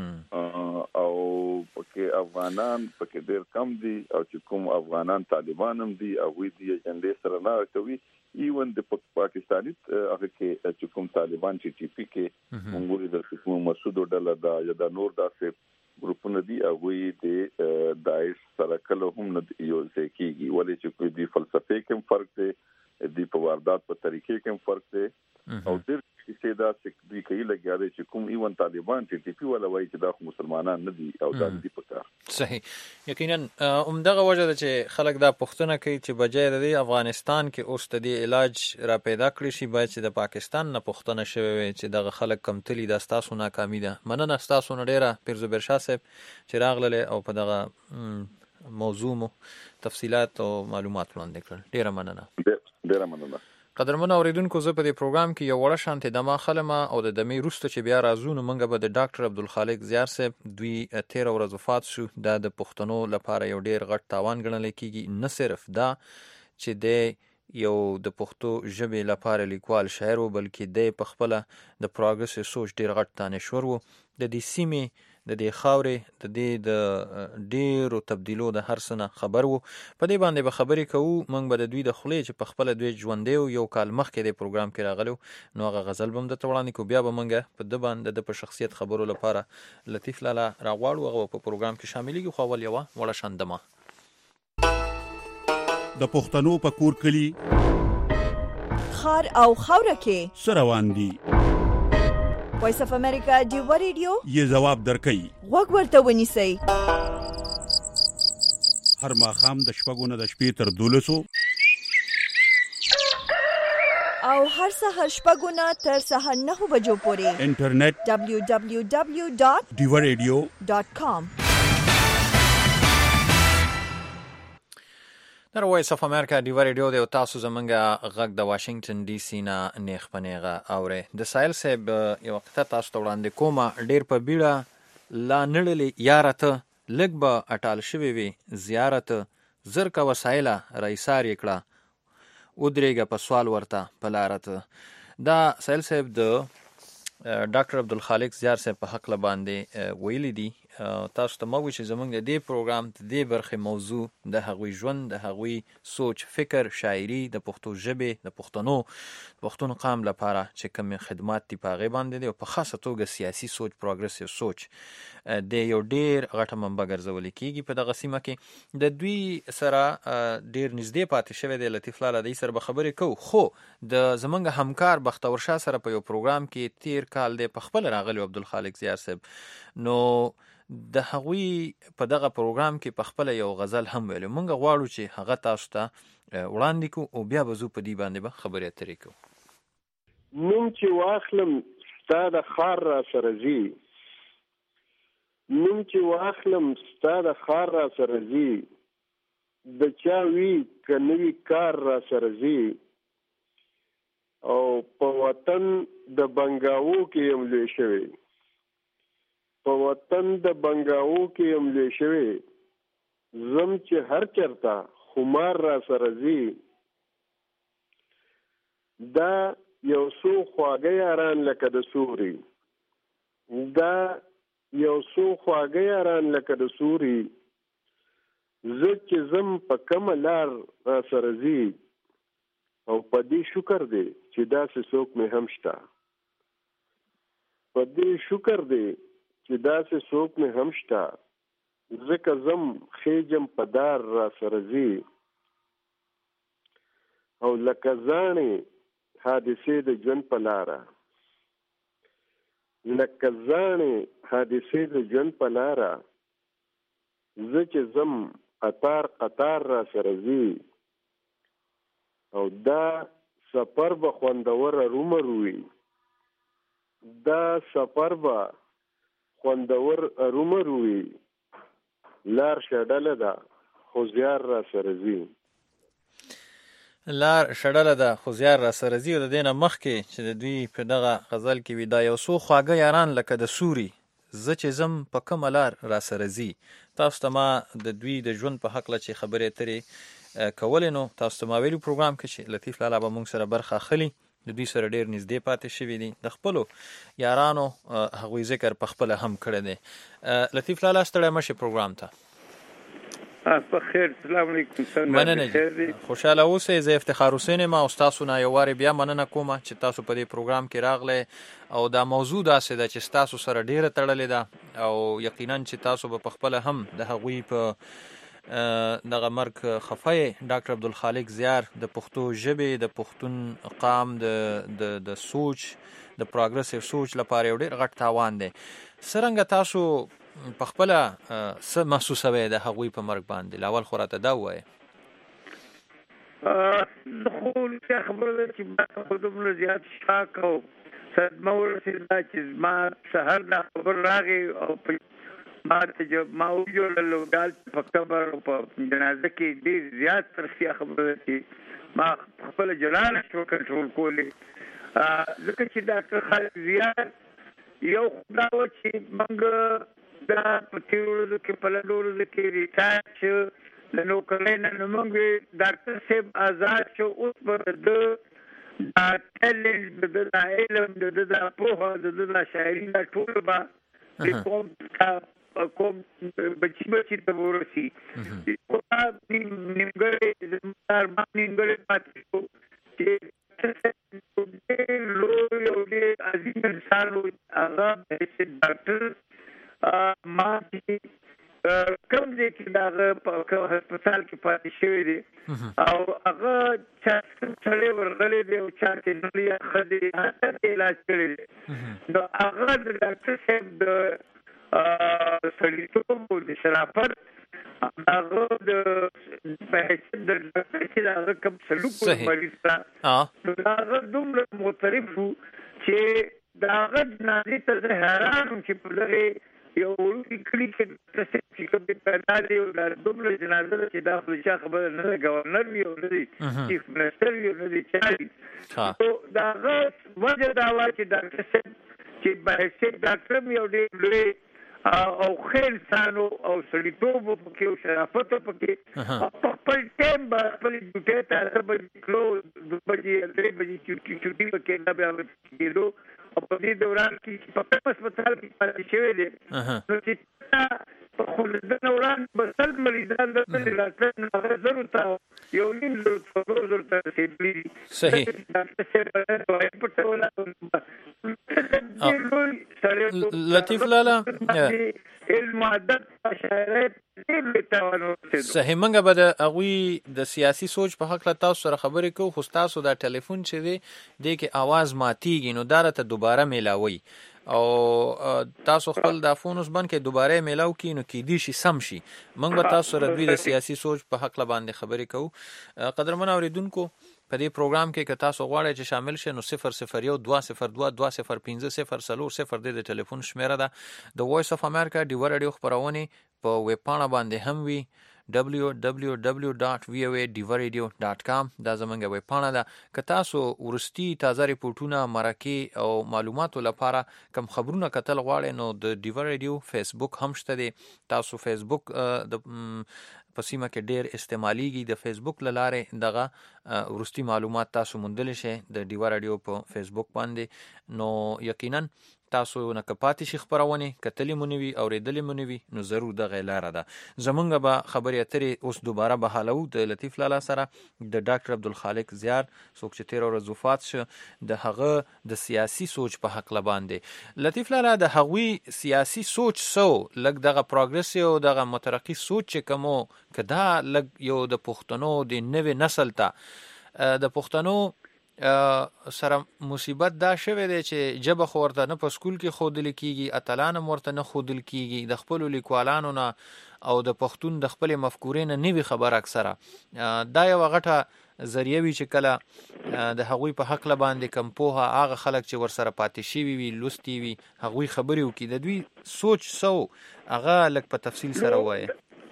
او پکې افغانان پکې ډېر کم دي او چې کوم افغانان طالبان هم دي او وی دي جنډې سره نه کوي ایون د پاکستاني هغه کې چې کوم طالبان چې ټي پی کې مونږ د کوم مسعود ډله دا یا د نور داسې ګروپونه دي او وی د داعش سره کله هم نه یو ځای کیږي ولې چې کوم دی فلسفه کې فرق دی د په واردات په طریقې کې فرق دی او ډېر چې دا چې دوی کوي لګیا دي چې کوم ایون طالبان چې ټي پی ولا وایي چې دا مسلمانان نه دي او دا دي پکار صحیح یقینا عمدغه وجه ده چې خلک دا پوښتنه کوي چې بجای د افغانستان کې اوس د علاج را پیدا کړی شي باید چې د پاکستان نه پوښتنه شوی وي چې دغه خلک کمتلي د تاسو ناکامي ده مننه تاسو نه ډیره پیرزبر شاه صاحب چې راغله او په دغه موضوع مو تفصيلات او معلومات وړاندې کړل ډیره مننه قدرمن اوریدونکو زه په دې پروګرام کې یو وړه شانته دمه خلمه او د دمې روسته چې بیا راځو نو موږ به د ډاکټر عبدالخالق زیار صاحب دوی 13 ورځې وفات شو د پښتنو لپاره یو ډیر غټ تاوان ګڼل کېږي نه صرف دا چې د یو د پښتو ژبې لپاره لیکوال شاعر و بلکې د پخپله د پروګرس سوچ ډیر غټ دانشور و د دې سیمې د دې خاورې د دې د ډیرو تبدیلو د هر څه نه خبر وو په دې باندې به خبرې کوو موږ به د دوی د خولې چې په خپل دوی ژوندې یو کال مخکې د پروګرام کې راغلو نو هغه غزل به د توړاندې کو بیا به موږ په د باندې د په شخصیت خبرو لپاره لطیف لالا راغواړو هغه په پروګرام کې شاملېږي خو اول یو وړه شاندمه د پښتنو په کور کلی خار او خوره کې سروان دي وایس اف امریکا ډیو ریډیو یې جواب درکړي وګ ورته ونیسئ هر ماښام د شپږو نه د شپې تر 12 او هر سهار شپږو نه تر سهار 9 بجو پورې انټرنیټ www.diwaradio.com در وایس اف امریکا ډیو ریډیو د تاسو زمونږه غږ د واشنگټن ډي سي نه نیخ پنیغه اوره د سایل صاحب یو وخت تاسو ته وړاندې کومه ډیر په بیړه لا نړلې یارته لګ به اټال شوی وي زیارت زرکه وسایله رئیسار کړه ودرېګه په سوال ورته پلارت دا سایل صاحب د ډاکټر عبدالخالق زیار صاحب په حق باندې ویلي دي تاسو ته مو چې زمونږ د دې پروګرام د دې برخه موضوع د هغوی ژوند د هغوی سوچ فکر شاعري د پښتو ژبې د پښتون قام لپاره چې کوم خدمات دی په غي باندې او په خاصه توګه سیاسي سوچ پروګرسیو سوچ د یو ډیر غټه منبع ګرځول کیږي په دغه سیمه کې د دوی سره ډیر نږدې پاتې شوی دی لطیف لاله د سره به خبرې کو خو د زمونږ همکار بختور شاه سره په یو پروګرام کې تیر کال د پخپل راغلی عبدالخالق زیار صاحب نو د هغوی په دغه پروګرام کې په خپل یو غزل هم ویل مونږ غواړو چې هغه تاسو ته وړاندې کو او بیا به زو په دې باندې به خبرې اترې کو نوم چې واخلم ستا د خار را سره زی نوم چې واخلم ستا د خار را سره زی د چا وی کنوي کار را سره زی او په وطن د بنگاو کې هم لوي شوی په وطن د بنگاو کې هم لوي شوی زم چې هر چرتا خمار را سره زی دا یو سو خواږه یاران لکه د سوري دا یو سو خواږه یاران لکه د سوري زه چې زم په کومه لار سره زی او په دې شکر دی چې داسې څوک مې هم شته، په دې شکر دی چې داسې څوک مې هم شته، ځکه زم خېجم په دار را سره زی او لکه زاڼې حادثې د ژوند په لاره، لکه زاڼې حادثې د ژوند په لاره، زه چې زم قطار قطار را سره زی او دا سفر به خوندور رومر وي، دا سفر به خوندور رومر وي، لار شډله ده خو زیار را سره زی. لار شډله ده خو زیار را سره زی. او د دې نه مخکې چې د دوی په دغه غزل کې وي دا یو څو خواږه یاران لکه د سوري زه چې زم په کومه لار را سره زی. تاسو ته ما د دوی د ژوند په هکله چې خبرې اترې کولې نو تاسو ته ما ویلي پروګرام کې چې لطیف لالا به موږ سره برخه اخلي، د دوی سره ډېر نږدې پاتې شوي دي، د خپلو یارانو هغوی ذکر په خپله هم کړی دی. لطیف لالا ستړی مه شي پروګرام ته. په خیر، السلام علیکم. مننه، خوشاله اوسئ. زه افتخار حسین یم او ستاسو نه یو وارې بیا مننه کوم چې تاسو په دې پروګرام کې راغلی او دا موضوع داسې ده چې ستاسو سره ډیره تړلې ده او یقینا چې تاسو به په خپله هم د هغوی په دغه مرګ خفه یې. ډاکټر عبدالخالق زیار د پښتو ژبې د پښتون قام د سوچ د پروګرسیو سوچ لپاره یو ډېر غټ تاوان دی. څرنګه تاسو په خپله څه محسوسوئ د هغوی په مرګ باندې؟ لاول خو راته دا ووایه. خو رښتیا خبره ده چې ما خو دومره زیات شاک او صدمه ورسېده چې زما سهار دا خبر راغی او ما وجوړل ډال په قبر او په جنازه کې ډېر زیات رښتیا خبره ده چې ما خپله جلال شو کنټرول کولی، ځکه چې ډاکټر خالق زیار یو خدا و چې موږ دا په تېرو ورځو کې په لږو ورځو کې ریټایر شو د نوکرۍ نه، نو موږ ډاکټر صاحب آزاد شو. اوس به د دا ټیلنټ د ده دا علم د ده دا پوهه د ده دا شاعري دا ټول به د کوم بچي ته به ورسي. نیمګړی زما ارمان نیمګړی پاتې شو چې ډېر لوی او ډېر عظیم انسان و هغه ډاکټر ما چې کوم ځای کې د هغه په هسپتال کې پاتې شوی دی او هغه چا سړی ورغلی دی او چا چې نړۍ یا ښځې هلته علاج کړی دی، نو هغه د ډاکټر صاحب د سړیتوب او د شرافت هغه په حیثیت د ډاکټر چې د هغه کوم سلوک و مریض ته، نو د هغه دومره معترف و چې د هغه جنازې ته زه حیران وم چې په دغې یو وړوکي کلي کې چې کوم دی پیدا دی او دا دومره جنازه ده چې دا خو د چا خبره نه ده، ګورنر وي او نه دی چیف منسټر وي او نه دی چا وي. نو د هغه وجه دا وه چې ډاکټر صاحب چې بحیثیت ډاکټر هم یو ډېر لوی او ښه انسان او سړیتوب و پکې او شرافت و پکې، په خپل ټایم به خپلې ډیوټۍ ته 8 بجې تلو، 2 بجې 3 بجې چوټي به کېده، بیا به کېدو او په دې دوران کې په کوم هسپتال کې پاتې شوی دی نو چې په خلدن وړاندې به 100 مریضان درته ډاکټر هغه زرو ته یو نیم زرو ته 2 زرو ته رسېدلي دي. صحیح. لطیف لالا علم ادب شاعري صحیح. منګه به د هغوی د سیاسي سوچ په حق له تاسو سره خبرې کوو، خو تاسو دا ټلیفون چې دی دې کې आवाज ماتیږي، نو دا راته دوباره میلاوي او تاسو خپل د فون اوس بند کې دوباره میلاو کی، نو کېدی شي سم شي. موږ به تاسو سره دوی د سیاسي سوچ په حق له باندې خبرې کوو. قدرمن اوریدونکو، په دې پروګرام کې که تاسو غواړئ چې شامل شئ نو 001 202 205 040 د ټلیفون شمیره ده. د وایس اف امریکا ډیو رادیو خبرونه په ویب پاڼه باندې هم وي www.voa.divaradio.com دا زمونږ ویب پاڼه ده. که تاسو ورستی تازه ریپورتونه، مرکې او معلوماتو لپاره کم خبرونه کتل غواړئ نو د ډیو رادیو فیسبوک هم شته دی. تاسو فیسبوک د په سیمه کې ډیر استعمالیږي، د فیسبوک له لارې دغه ورستی معلومات تاسو موندلی شئ د ډیو رادیو په فیسبوک باندې. نو یقینا تاسو نه کپاتې شي خبرونه کتلې مونوي او ریدلې مونوي نو ضرور د غیلاره ده. زمونږ به خبرې اترې اوس دوباره به حالو د لطیف لالا سره د ډاکټر عبدالخالق زیار څوک چې 13 ورځې وفات شو د هغه د سیاسي سوچ په حق لباندې. لطیف لالا د هغوی سیاسي سوچ سو لګ دغه پروګرس او دغه مترقی سوچ چې کومو کدا لګ یو د پښتنو د نوې نسل ته د پښتنو سره مصیبت دا شوه دی چې جبه خورته نه په سکول کې خودل کیږي اتلان ورته نه خودل کیږي د خپل لیکوالانو نه او د پښتون د خپل مفکورې نه نیوي خبر اکثره دا یو غټه ذریعہ وی چې کله د هغوی په حق باندې کم پوها هغه خلک چې ور سره پاتې شي وي لوستي وي هغوی خبرې وکړي د دوی سوچ سو هغه لک په تفصیل سره وایي.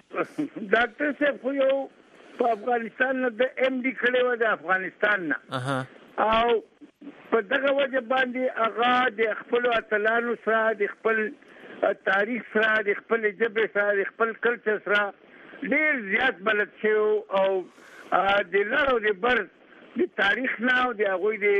ډاکټر صاحب خو یو په افغانستان نه د ام ډي کړي و د افغانستان نه او په دغه وجه باندې هغه د خپل اتلانو سره د خپل تاریخ سره د خپل ژبې سره د خپل کلچر سره ډېر زیات بلد شو او د لارو د بر د تاریخ نه او د هغوی د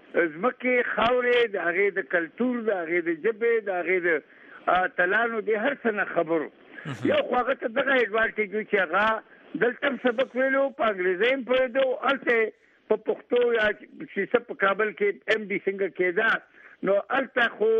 ځمکې خاورې د هغې د کلتور د هغې د ژبې د هغې د اتلانو د هر څه نه خبرو. یو خو هغه ته دغه ایډوانټیج و چې هغه دلته سبق ویلو په انګریزي هم پوهېدو هلته په پښتو یا چې په کابل کې ام ډي څنګه کېده نو هلته خو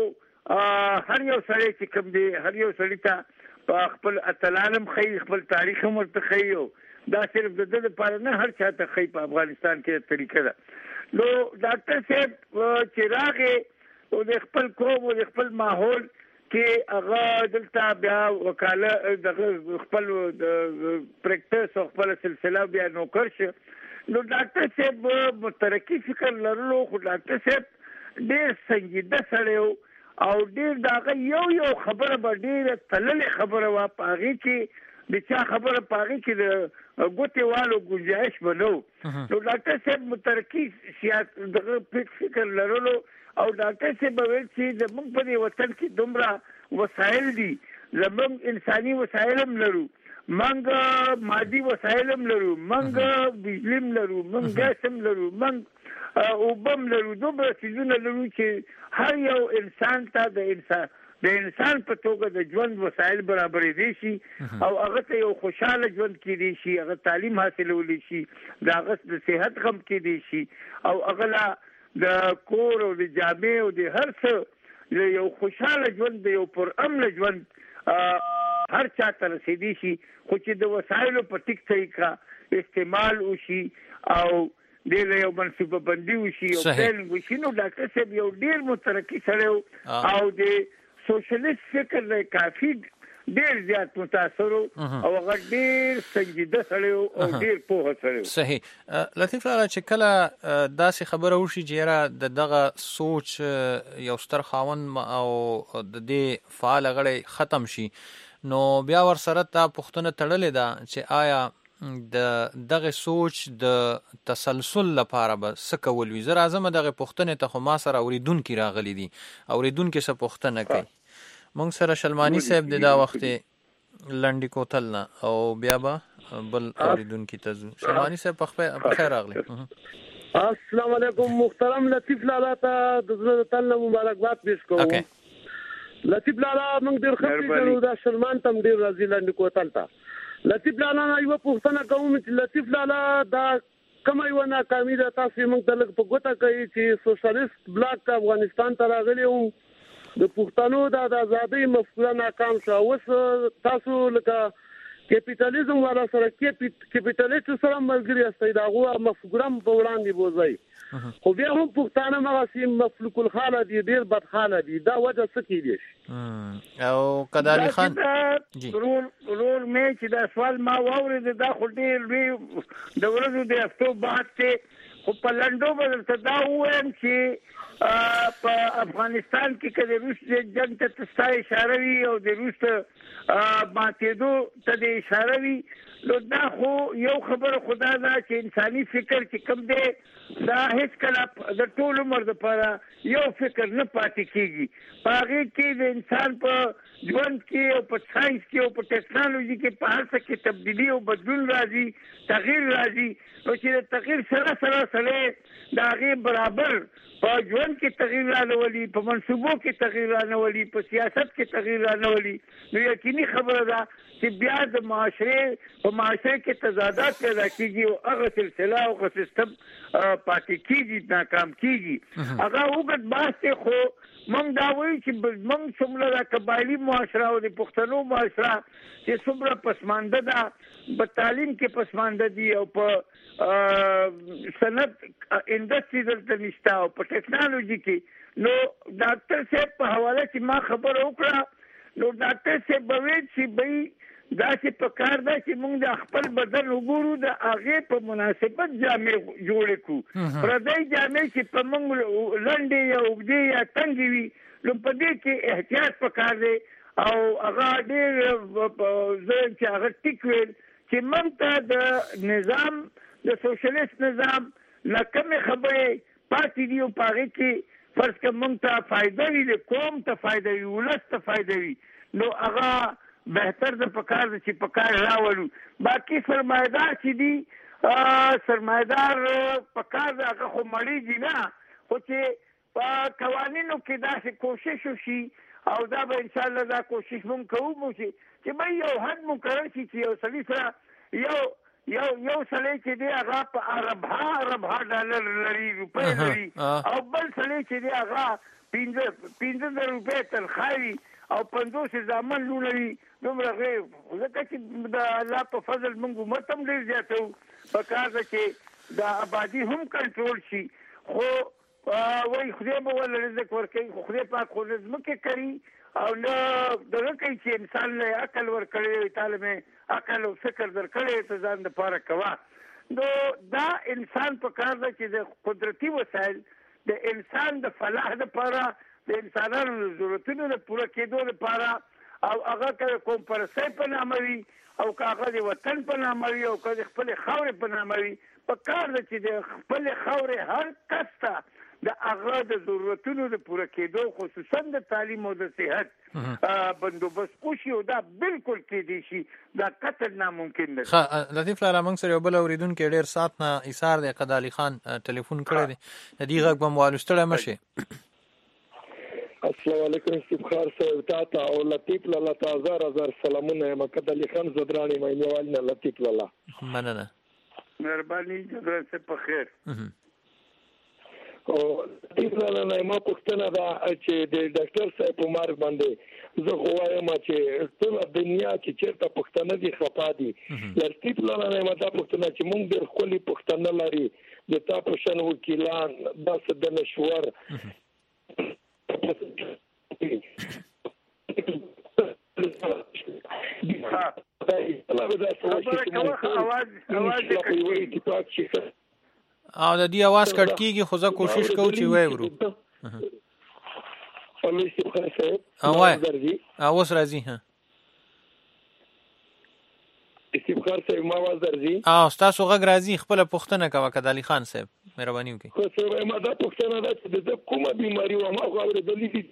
هر یو سړی چې کوم دی هر یو سړي ته په خپل اتلان هم ښیي خپل تاریخ هم ورته ښیي او دا صرف د ده لپاره نه هر چا ته ښیي په افغانستان کې طریقه ده. نو ډاکټر صاحب چې راغې او د خپل قوم او د خپل ماحول کې هغه دلته بیا وکاله د خپل پریکټس او خپل سلسله بیا نوکر شو. نو ډاکټر صاحب مترقی فکر لرلو خو ډاکټر صاحب ډېر سنجیده سړی او ډېر دغه یو خبره به ډېره تللې خبره وه په هغې کې د چا خبره په هغې کې د ګوتې والو ګنجایش به نه و. نو ډاکټر صاحب مترقی دغه فکر لرلو او ډاکټر صاحب ویل چې زموږ په دې وطن کې دومره وسایل دي زموږ انساني وسایل هم لرو موږ مادي وسایل هم لرو موږ بجلی هم لرو موږ ګاز هم لرو موږ اوبه هم لرو دومره څیزونه لرو چې هر یو انسان ته د انسان په توګه د ژوند وسایل برابرېدی شي او هغه ته یو خوشاله ژوند کېدی شي هغه تعلیم حاصلولی شي د هغه د صحت غم کېدی شي او هغه د کور او د جامې او د هر څه یو خوشاله ژوند د یو پرامن ژوند هر چا ته رسېدی شي خو چې د وسایلو په ټیک طریقه استعمال وشي او د یو منصوبه بندي وشي او پلان وشي. نو ډاکټر صاحب یو ډېر مترقي سړی او د سوشلیست فکر له کافي ډېر زیات متاثر او هغه ډېر سنجیده سړی او ډېر پوهه سړی. صحیح. لطیف لالا چې کله داسې خبره وشي چې دغه سوچ یو ستر خاوند او د دې فعال غړی ختم شي نو بیا ور سره تا پښتنه تړلې ده چې آیا دغه سوچ د تسلسل لپاره به څه کول وي. زه راځم دغه پښتنې ته خو ما سره اوریدونکي راغلي دي اوریدونکي څه پښتنه کوي. مونږ سره شلمانی صاحب د دا وخت لنډی کوتل نه او بیا به بل اوریدونکي ته ځو. شلمانی صاحب په خیر راغلی. السلام علیکم محترم لطیف لالا ته د زړه تل مبارکباد پیش کوم. لطیف لالا موږ ډېر ښه پیژنو دا سلمان ته ډېر راځي لنډی کوتل ته. لطیف لالا نه یوه پوښتنه کوم چې لطیف لالا دا کومه یوه ناکامي ده تاسو یې موږ ته لږ په ګوته کوي چې سوشلیست بلاک افغانستان ته راغلی وو د پښتنو د ازادۍ مفکوره ناکام شوه. اوس تاسو لکه کیپیټالیزم والا سره کیپیټالیست سره ملګري یاستئ د هغو مفکوره هم په وړاندې بوځئ خو بیا هم پښتانه مغسې مفلوک الحاله دي ډېر بدحاله دي دا وجه څه کیدی شي؟ او قدالي خان ورور مې چې دا سوال ما واورېد دا خو ډېر لوی د ورځو د هفتو بعد چې خو په لنډو به درته دا ووایم چې په افغانستان کې که د روس جنګ ته ستا اشاره وي او د روس ماتېدو ته د اشاره وي نو دا خو یو خبره خو دا ده چې انساني فکر چې کوم دی دا هیڅ کله د ټول عمر دپاره یو فکر نه پاتې کېږي. په هغې کې د انسان په ژوند کې او په ساینس کې او په ټیکنالوژي کې په هر څه کې تبدیلي او بدلون راځي تغییر راځي نو چې د تغییر سره سره سړی د هغې برابر په ژوند کې تغییر راولي، په منصوبو کې تغییر راولي، په سیاست کې تغییر راولي، نو یقیني خبره ده چې بیا د معاشره کې تضادات پیدا کیږي او هغه سلسله او هغه سیستم پاتې کیږي، ناکام کیږي. هغه وګت باسته خو موږ دا وایو چې موږ څومره د قبایلي معاشره او د پښتنو معاشره چې څومره پسمانده ده، په تعلیم کې پسمانده دي او په صنعت انډستری دلته نشته او په ټیکنالوژي کې. نو ډاکټر صاحب په حواله چې ما خبر وکړه، نو ډاکټر صاحب به ویل چې بھئی دا چې په کار ده چې موږ د خپل بدن وګورو، د هغې په مناسبت جامې جوړې کړو. پردۍ جامې چې په موږ لنډې یا اوږدې یا تنګې وي، نو په دې کې احتیاط پکار دی. او هغه ډېر زه چې هغه ټیک ویل چې موږ ته د نظام د سوشلیست نظام نه کمې خبرې پاتې دي او په هغې کې فرض کړه موږ ته فایده وي، د قوم ته فایده وي، ولس ته فایده وي، نو هغه بهتر د پکار ده چې پکار راولو. باقي سرمایدار چې دي سرمایدار پکار ده هغه خو مړېږي نه، خو چې په قوانینو کې داسې کوشش وشي او دا به انشاءالله دا کوشش مونږ کوو چې به یو حد مقرر شي چې یو سړي سره یو سړی چې دی هغه په اربها ډالر لري، روپۍ لري، او بل سړی چې دی هغه 15,000 روپۍ تنخواه وي او 50 زامن لونه وي. دومره ځکه چې د الله په فضل موږ امت هم ډېر زیاتو، پکار ده چې د آبادي هم کنټرول شي. خو وایي خدای به ول رزق ورکوي، خو خدای پاک خو ځمکې کوي او نه دغه کوي چې انسان له عقل ورکړی وي، تعالی مې عقل او فکر درکړی ته ځان دپاره کوه. نو دا انسان پکار ده چې د قدرتي وسایل د انسان د فلاح دپاره، د انسانانو د ضرورتونو د پوره کېدو دپاره، او هغه که قوم پرستۍ په نامه وي او که هغه د وطن په نامه وي او که د خپلې خاورې په نامه وي، پکار ده چې د خپلې خاورې هر کس ته د هغه د ضرورتونو د پوره کېدو، خصوصا د تعلیم او د صحت بندوبست وشي، او دا بالکل کېدی شي، دا قطعا ناممکن ده. لطیف لالا موږ سره یو بل اورېدونکی ډېر سات نه ایثار دی قدالي خان ټلیفون کړی دی، د دې غږ به مو والوستلی مه شي. السلام علیکم استفخار صاحب تاته او لطیف لالا ته هزار سلامونه یم. قدالي خان زدرانی مینوال نه لطیف لالا مننه. مهرباني جزا صاحب په خیر. او لطیف لالا نه ما پوښتنه ده چې د ډاکټر صاحب په مارګ باندې زه خو وایم چې ټوله دنیا چې چېرته پښتانه دي خفا دي. لطیف لالا نه ما دا پوښتنه چې موږ ډېر ښکلي پښتانه لري، د تا په شان وکیلان، داسې د نشور او د دې आवाज کټ کیږي، خو زه کوشش کوم چې وایو. اوس راځي. ها استفخار صاحب ما आवाज درځي؟ تاسو غږ راځي. خپل پوښتنه کوه قدالي خان صاحب، مهرباني وکړئ. خو صاحب ما دا پوښتنه ده چې د کومه بیماری و ما خو اورېدلې دي.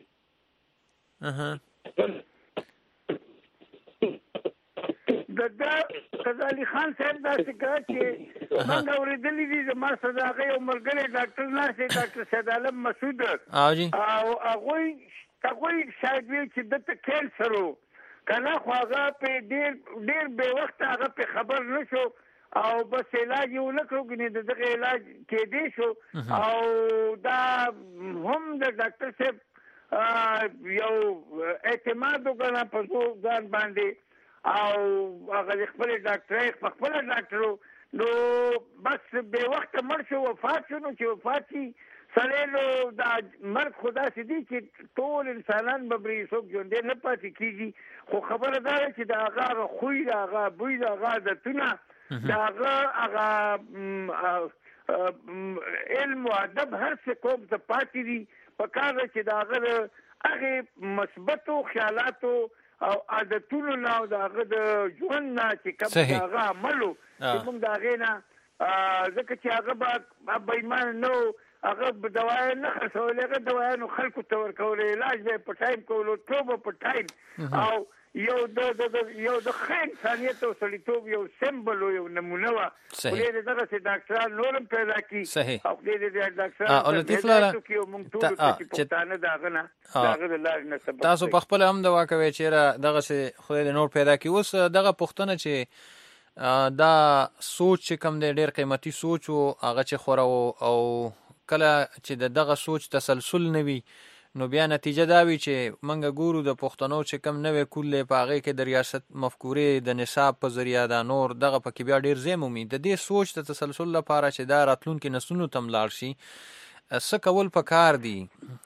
دا قدالي خان صاحب داسې کړه چې موږ اورېدلي دي، زما سره د هغه یو ملګری ډاکټر ناست دی، ډاکټر سید عالم مسعود، او هغوی شاید وي چې دته کینسر و که نه، خو هغه په ډېر بې وخته هغه پې خبر نه شو او بس علاج یې ونه کړو، ګنې د دغه علاج کېدی شو. او دا هم د ډاکټر صاحب یو اعتماد وګڼه په ځان باندې، او هغه د خپلې ډاکټرۍ په خپله ډاکټر و، نو بس بې وخته مړ شو، وفات شو. نو چې وفات شي سړی، نو دا مرګ خو داسې دی چې ټول انسانان به بري څوک ژوندی نه پاتې کېږي، خو خبره دا ده چې د هغه خوی، د هغه بوی، د هغه عادتونه، د هغه علم او ادب هر څه قوم ته پاتې دي. پکار ده چې د هغه هغې مثبتو خیالاتو او عادتونو نه او د هغه د ژوند نه چې کوم د هغه عملو چې موږ د هغې نه، ځکه چې هغه به بېایمانه نه و، هغه دوایان نه خرڅولې، هغه دوایانو خلکو ته ورکولې، علاج به یې په ټایم کولو، تلو به په ټایم، او یو د ښه انسانیت او سړیتوب یو سمبل یو نمونه وه. خدای دې دغسې ډاکټران نورم پیدا کړي او خدای دې ډاکټرانو ته هدایت وکړي او موږ ټولو ته چې پښتانه د هغه نه د هغه د لارې نه سبق تاسو په خپله هم دعا کوئ چې یاره دغسې خدای دې نور پیدا کړي. اوس دغه پوښتنه چې دا سوچ چې کوم دی ډېر قیمتي سوچ و هغه چې خوره و او کله چې د دغه سوچ تسلسل نه وي نو بیا نتیجه دا وي چې موږ ګورو د پښتنو چې کم نوې کول دی په هغې کې د ریاست مفکورې د نصاب په ذریعه دا نور دغه پکې بیا ډېر ځای مومي. د دې سوچ د تسلسل لپاره چې دا راتلونکي نسلونو ته هم لاړ شي څه کول پکار دي؟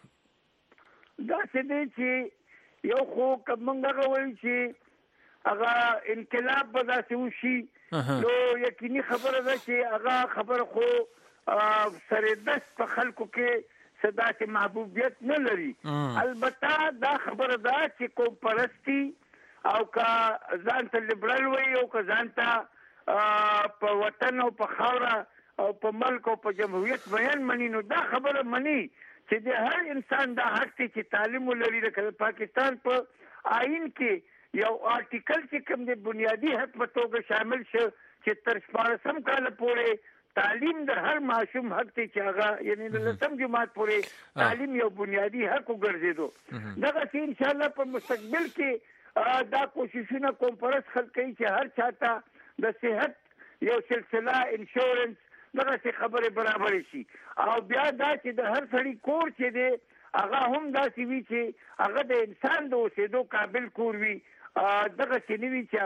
داسې دی چې یو خو که موږ هغه وایو چې هغه انقلاب به داسې وشي نو یقیني خبره ده چې هغه خبره خو سرېدست په خلکو کې داسې محبوبیت نه لري. البته دا خبره ده چې قوم پرستی او که ځان ته لیبرل وایي او که ځان ته په وطن او په خاوره او په ملک او په جمهوریت بیان مني نو دا خبره مني چې د هر انسان دا حق دی چې تعلیم ولري. د پاکستان په آئین کې یو آرټیکل چې کوم د بنیادی حق په توګه شامل شو چې تر 14 کاله پورې تعلیم د هر معصوم حق دی چې هغه یعنی د 10 جماعت پورې تعلیم یو بنیادی حق وګرځیدو. دغسې انشاءالله په مستقبل کې دا کوششونه قوم پرست خلک کوي چې هر چاته د صحت یو سلسله انشورنس دغسې خبرې برابرې شي او بیا دا چې د هر سړي کور چې دی هغه هم داسې وي چې هغه د انسان د اوسېدو قابل کور وي دغسې نه وي چې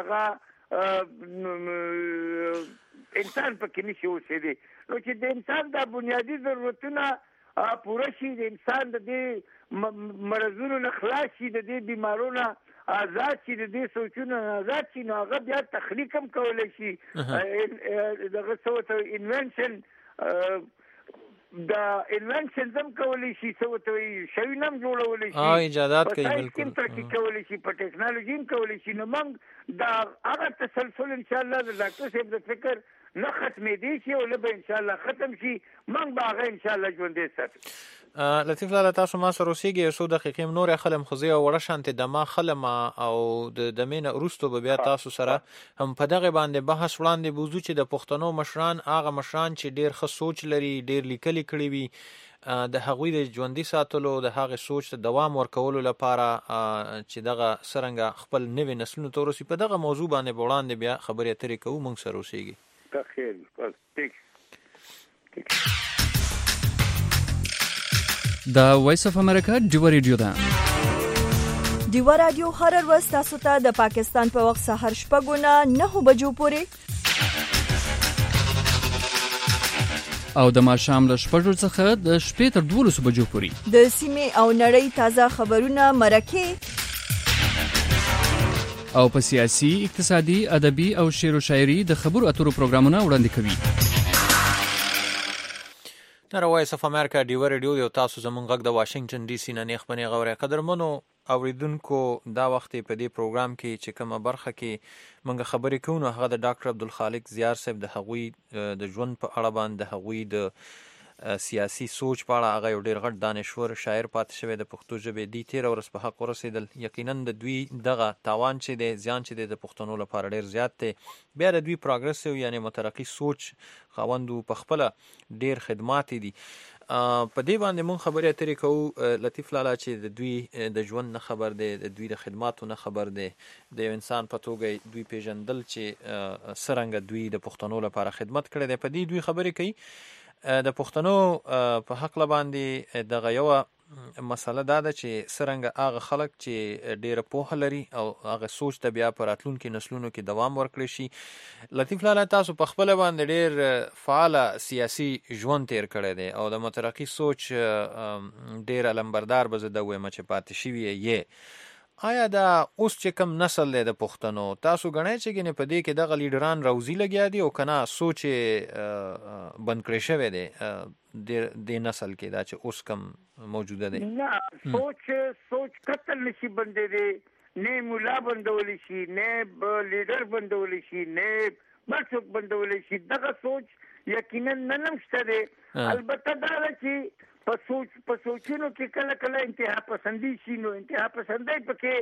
هغه انسان پکې نشي اوسېدی. نو چې د انسان دا بنیادي ضرورتونه پوره شي د انسان د دې مرضونو نه خلاص شي د دې بیمارونو آزاد شي د دې سوچونو آزاد شي نو هغه بیا تخلیق هم کولی شي دغه څه ورته انوینشن د انوینشن هم کولی شي څه ورته وایي شیونه هم جوړولی شي ایجادات کوي په ساینس کې ترقي کولی شي په ټیکنالوژي هم کولی شي. نو موږ دا هغه تسلسل انشاءالله د ډاکټر صاحب د فکر نه ختمېدی شي او نه به انشاءالله ختم شي موږ به هغه انشاءالله ژوندی ساتو. لطیف لاله تاسو ما سره اوسېږئ یو څو دقیقې نور خلم خو زه یو وړه شانتې دمه خلم او د دمې نه وروسته به بیا تاسو سره هم په دغې باندې بحث وړاندې بوځو چې د پښتنو مشران هغه مشران چې ډېر ښه سوچ لري ډېر لیکلي کړي وي د هغوی د ژوندي ساتلو د هغې سوچ ته دوام ورکولو لپاره چې دغه څرنګه خپل نوي نسلونو ته ورسي په دغه موضوع باندې به وړاندې بیا خبرې اترې کوو موږ سره اوسېږي. د وایس اف امریکا ډیوا ریډیو ده. ډیوا رادیو هر ورځ تاسو ته د پاکستان په وخت سهار 9:09 بجو پورې او د ماښام له 6 څخه د شپې تر 12 بجو پورې د سیمې او نړۍ تازه خبرونه مرکه او په سیاسي اقتصادي ادبي او شعر او شاعري د خبرو اترو پروګرامونه وړاندې کوي. وایس اف امریکا ډیوا ریډیو یو تاسو زمونږ غږ د واشنگټن ډي سي نه نیخ بنې غوړې قدرمنو اوریدونکو دا وخت په دې پروګرام کې چې کومه برخه کې موږ خبرې کوو نو هغه د ډاکټر عبدالخالق زیار صاحب د هغوی د ژوند په اړه باندې د هغوی د سیاسي سوچ په اړه هغه یو ډېر غټ دانشور شاعر پاتې شوی د پښتو ژبې دی 13 ورځ په حق ورسېدل. یقینا د دوی دغه تاوان چې دی زیان چې دی د پښتنو لپاره ډېر زیات دی. بیا د دوی پروګرسیو یعنی مترقي سوچ خاوندو په خپله ډېر خدمات دي. په دې باندې مونږ خبرې اترې کوو لطیف لاله چې د دوی د ژوند نه خبر دی د دوی د خدماتو نه خبر دی د یو انسان په توګه دوی پیژندل چې څرنګه دوی د پښتنو لپاره خدمت کړی دی په دې دوی خبرې کوي. د پښتنو په حق باندې دغه یو مسله دا ده چې څرنګه هغه خلک چې ډیره پوهه لري او هغه سوچ ته بیا په راتلونکي نسلونو کې دوام ورکړي شي. لطیف لاله تاسو په خپله باندې ډیر فعاله سیاسي ژوند تیر کړی دی او د مترقي سوچ ډیر علمبردار به زه ده ویم چې پاتې شوي یې. آیا دا اوس چې کم نسل دی د پښتنو تاسو ګڼئ چې ګنې په دې کې دغه لیډران روزي لګیا دي او که نه سوچ بند کړی شوی دی دې نسل کې دا چې اوس کم موجوده دی؟ نه سوچ قتل نشي بندېدی نه مولا بندولی شي نه لیډر بندولی شي نه بل څوک بندولی شي. دغه سوچ یقینا نن شته دی. البته دا ده چې په سوچونو کې کله کله انتها پسندي شي نو انتها پسندۍ پکې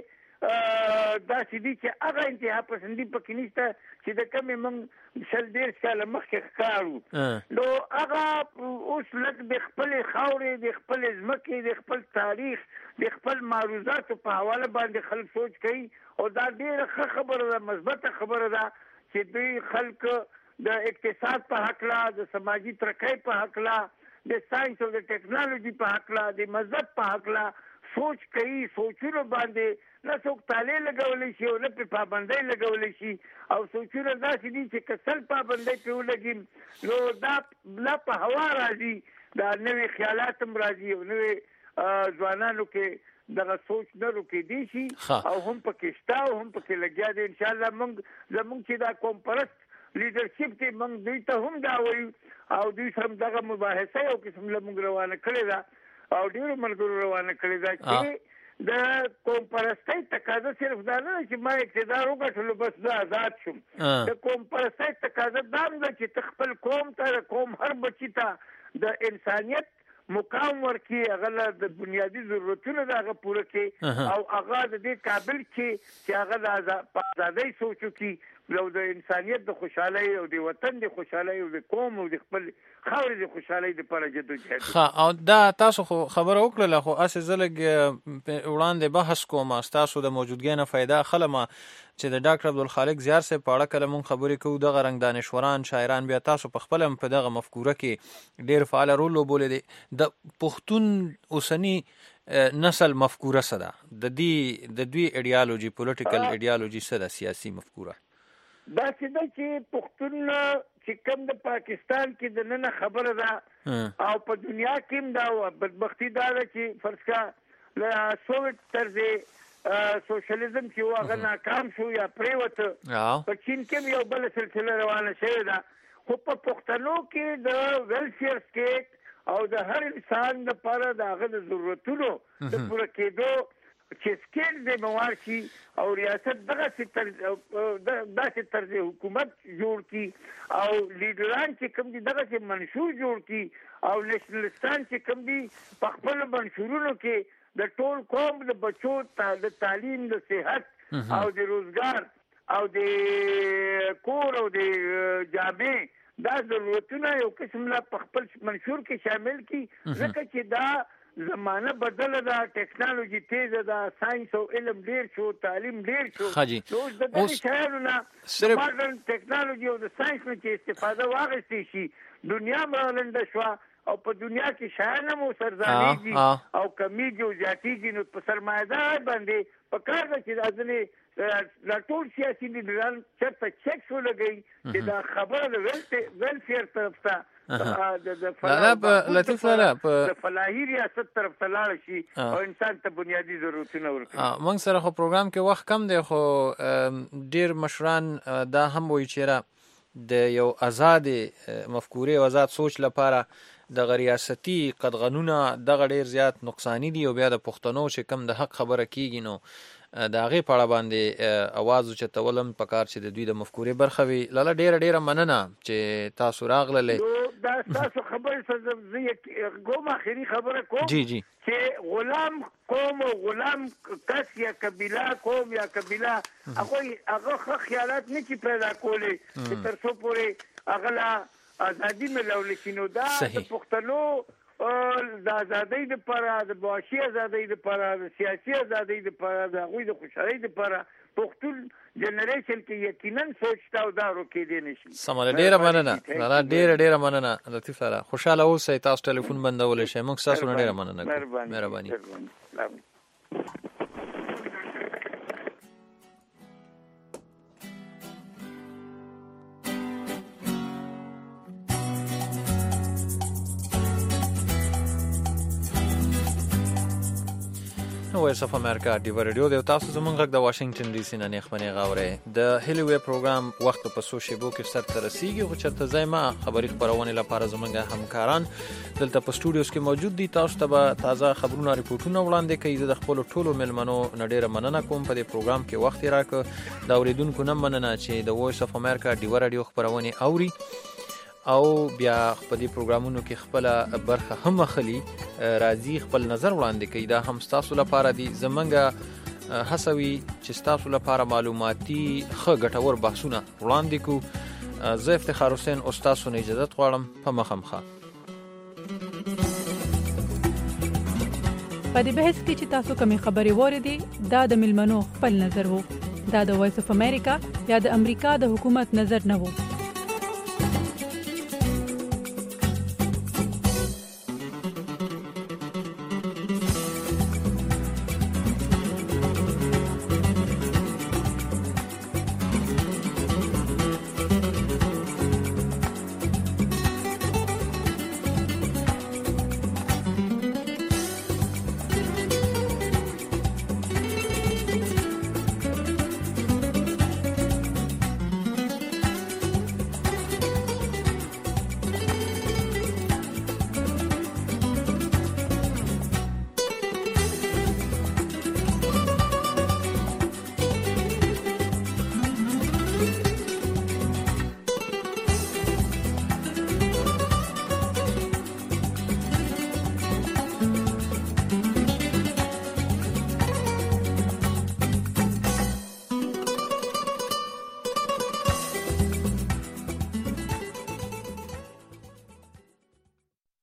دا چې دي چې هغه انتها پسندي پکې نشته چې د کمې موږ 100 کاله مخکې ښکارو نو هغه اوس لږ د خپلې خاورې د خپلې ځمکې د خپل تاریخ د خپل معروضاتو په حواله باندې خلک سوچ کوي او دا ډېره ښه خبره ده مثبته خبره ده چې دوی خلک د اقتصاد په حقله د سماجي ترقۍ په حقله د ساينس او د ټیکنالوژي په حقله د مذهب په حقله سوچ کوي سوچونه باندې نه څوک تاله لګولې شي او نه په پابندۍ لګولې شي او سوچونه داسې دي چې کسل پابندۍ په ولګي نو دا لا په هوا راځي دا نوې خیالات هم راځي او نوې ځوانانو کې دغه سوچ نه روکې دي شي او هم پکې شته او هم پکې لګیا دي ان شاء الله زمونږ چې دا قوم پرست لیډرشپ کې موږ دوی ته هم دا وایو او دوی سم دغه مباحثه یو قسم له موږ روانه کړې ده او ډېر ملګرو روانه کړې ده چې د قوم پرستۍ تقاضا صرف دا نه چې ما اقتدار وګټلو بس زه آزاد شم د قوم پرستۍ تقاضا دا ده چې خپل قوم ته د قوم هر بچی ته د انسانیت مقام ورکي هغه د بنیادی ضرورتونو دغه پوره کړي او هغه د دې قابل چې هغه د آزادۍ سوچو کی او د انسانیت د خوشحالۍ او د وطن د خوشحالۍ او د قوم او د خپل خاورې د خوشحالۍ لپاره جدوجہد ها او دا تاسو خو خبره وکړه خو اسه زلګ وړاندې بحث کوم تاسو د موجودګۍ نه فائدہ خلمه چې د ډاکټر عبدالخالق زیار سره په اړه کله مون خبرې کوو دغه رنګ دانشوران شاعران بیا تاسو په خپل په دغه مفکوره کې ډېر فعال رول وبولې دي د پښتون اوسنی نسل مفکوره سره د دوی ایډیالوژي پولیټیکل ایډیالوژي سره سیاسي مفکوره دا چې پښتون چې کوم د پاکستان کې د نن خبره ده او په دنیا کې هم دا بدبختی دا ده چې فرض کا له سوویت طرز سوشلیزم چې هغه ناکام شو یا پریوت په چین کې یو بل سلسله روانه شوې ده خو په پښتنو کې د ویلفیر سټیټ او د هر انسان لپاره د هغه د ضرورتونو د پوره کېدو چې سکیل د موارشي او ریاست دغه طرز حکومت جوړ کی او لیډران چې کوم دي دغه منشور جوړ کی او نېشنلستان چې کوم دي په خپل منشورونو کې د ټول قوم د بچو د تعلیم د صحت او د روزګار او د کور او د جامې دا ضرورتونه یو قسم لا په خپل منشور کې شامل کی ځکه چې دا زمانه بدله ده ټیکنالوژي تیزه ده ساينس او علم ډیر شو تعلیم ډیر شو نو د دې شایانو نه ماډرن ټیکنالوژي او د ساينس نه چې استفاده واغستې شي دنیا مړلنده شو او په دنیا کې شایانه مو سرزانېږي او کمیږي او زیاتېږي نو په سرمایه‌دار باندې په کار ده چې ځنې د ټول سیاسي لیډران چېرته چیکس ولګوي چې دا خبره د ویلفیر طرف ته لطیف لاله د فلاحي ریاست طرف ته لاړ شي او انسان ته بنیادی ضرورتونه ورکړي موږ سره خو پروګرام کې وخت کم دی خو ډیر مشران دا هم وایي چې د یو آزاد مفکورې او آزاد سوچ لپاره د ریاستي قدغنونه دغه ډیر زیات نقصانی دي او بیا د پښتنو چې کم د حق خبره کیږي نو د هغه په اړه باندې आवाज چتولم پکار چې د دوی د مفکورې برخه وي لاله ډیره مننه چې تاسو راغله دا تاسو خبره زه کوم اخري خبره کوم جی چې غلام قوم او غلام کس یا قبيله قوم یا قبيله هغه خیالات نه چې پیدا کولې چې تر څو پورې هغه ازادي ملول شنو دا د پښتنو د ازادۍ لپاره د معاشي ازادۍ لپاره د سیاسي ازادۍ لپاره د هغوی د خوشحالۍ لپاره پښتون جنریشن کې یقینا سوچ تا او دا روکې دی نشي سمره ډیره مننه ډیره مننه لطیف سره خوشاله اوسئ تاسو ټلیفون بندول شئ موږ تاسو نه ډیره مننه مهرباني وایس اف امریکا ډیو ریډیو د تاسو زمونږ غږ د واشنگټن ډي سي نه نخمنې غاورې د هیلوی پروګرام وخت په سوشيبو کې سر تر رسیدي خو چرته زایما خبري خبرونه لپاره زمونږ همکاران دلته په سټوډیوز کې موجود دي تاسو ته تازه خبرونه ریپورتونه وړاندې کوي د خپل ټولو ملمنو نډیره مننه کوم په دې پروګرام کې وخت راکړ دا اوریدونکو نه مننه چې د وایس اف امریکا ډیو ریډیو خبرونه اوري او بیا په دې پروګرامونو کې خپل برخه هم اخلي راځي خپل نظر وړاندې کوي دا هم تاسو لپاره دي زمونږ هڅوي چې تاسو لپاره معلوماتي ښه ګټور بحثونه وړاندې کړو. زه افتخار حسین استاد نه اجازه غواړم په مخامخه. په دې بحث کې چې تاسو کومې خبرې واورېدې دا د ملمنو خپل نظر وو. دا د وایس اف امریکا یا د امریکا د حکومت نظر نه وو.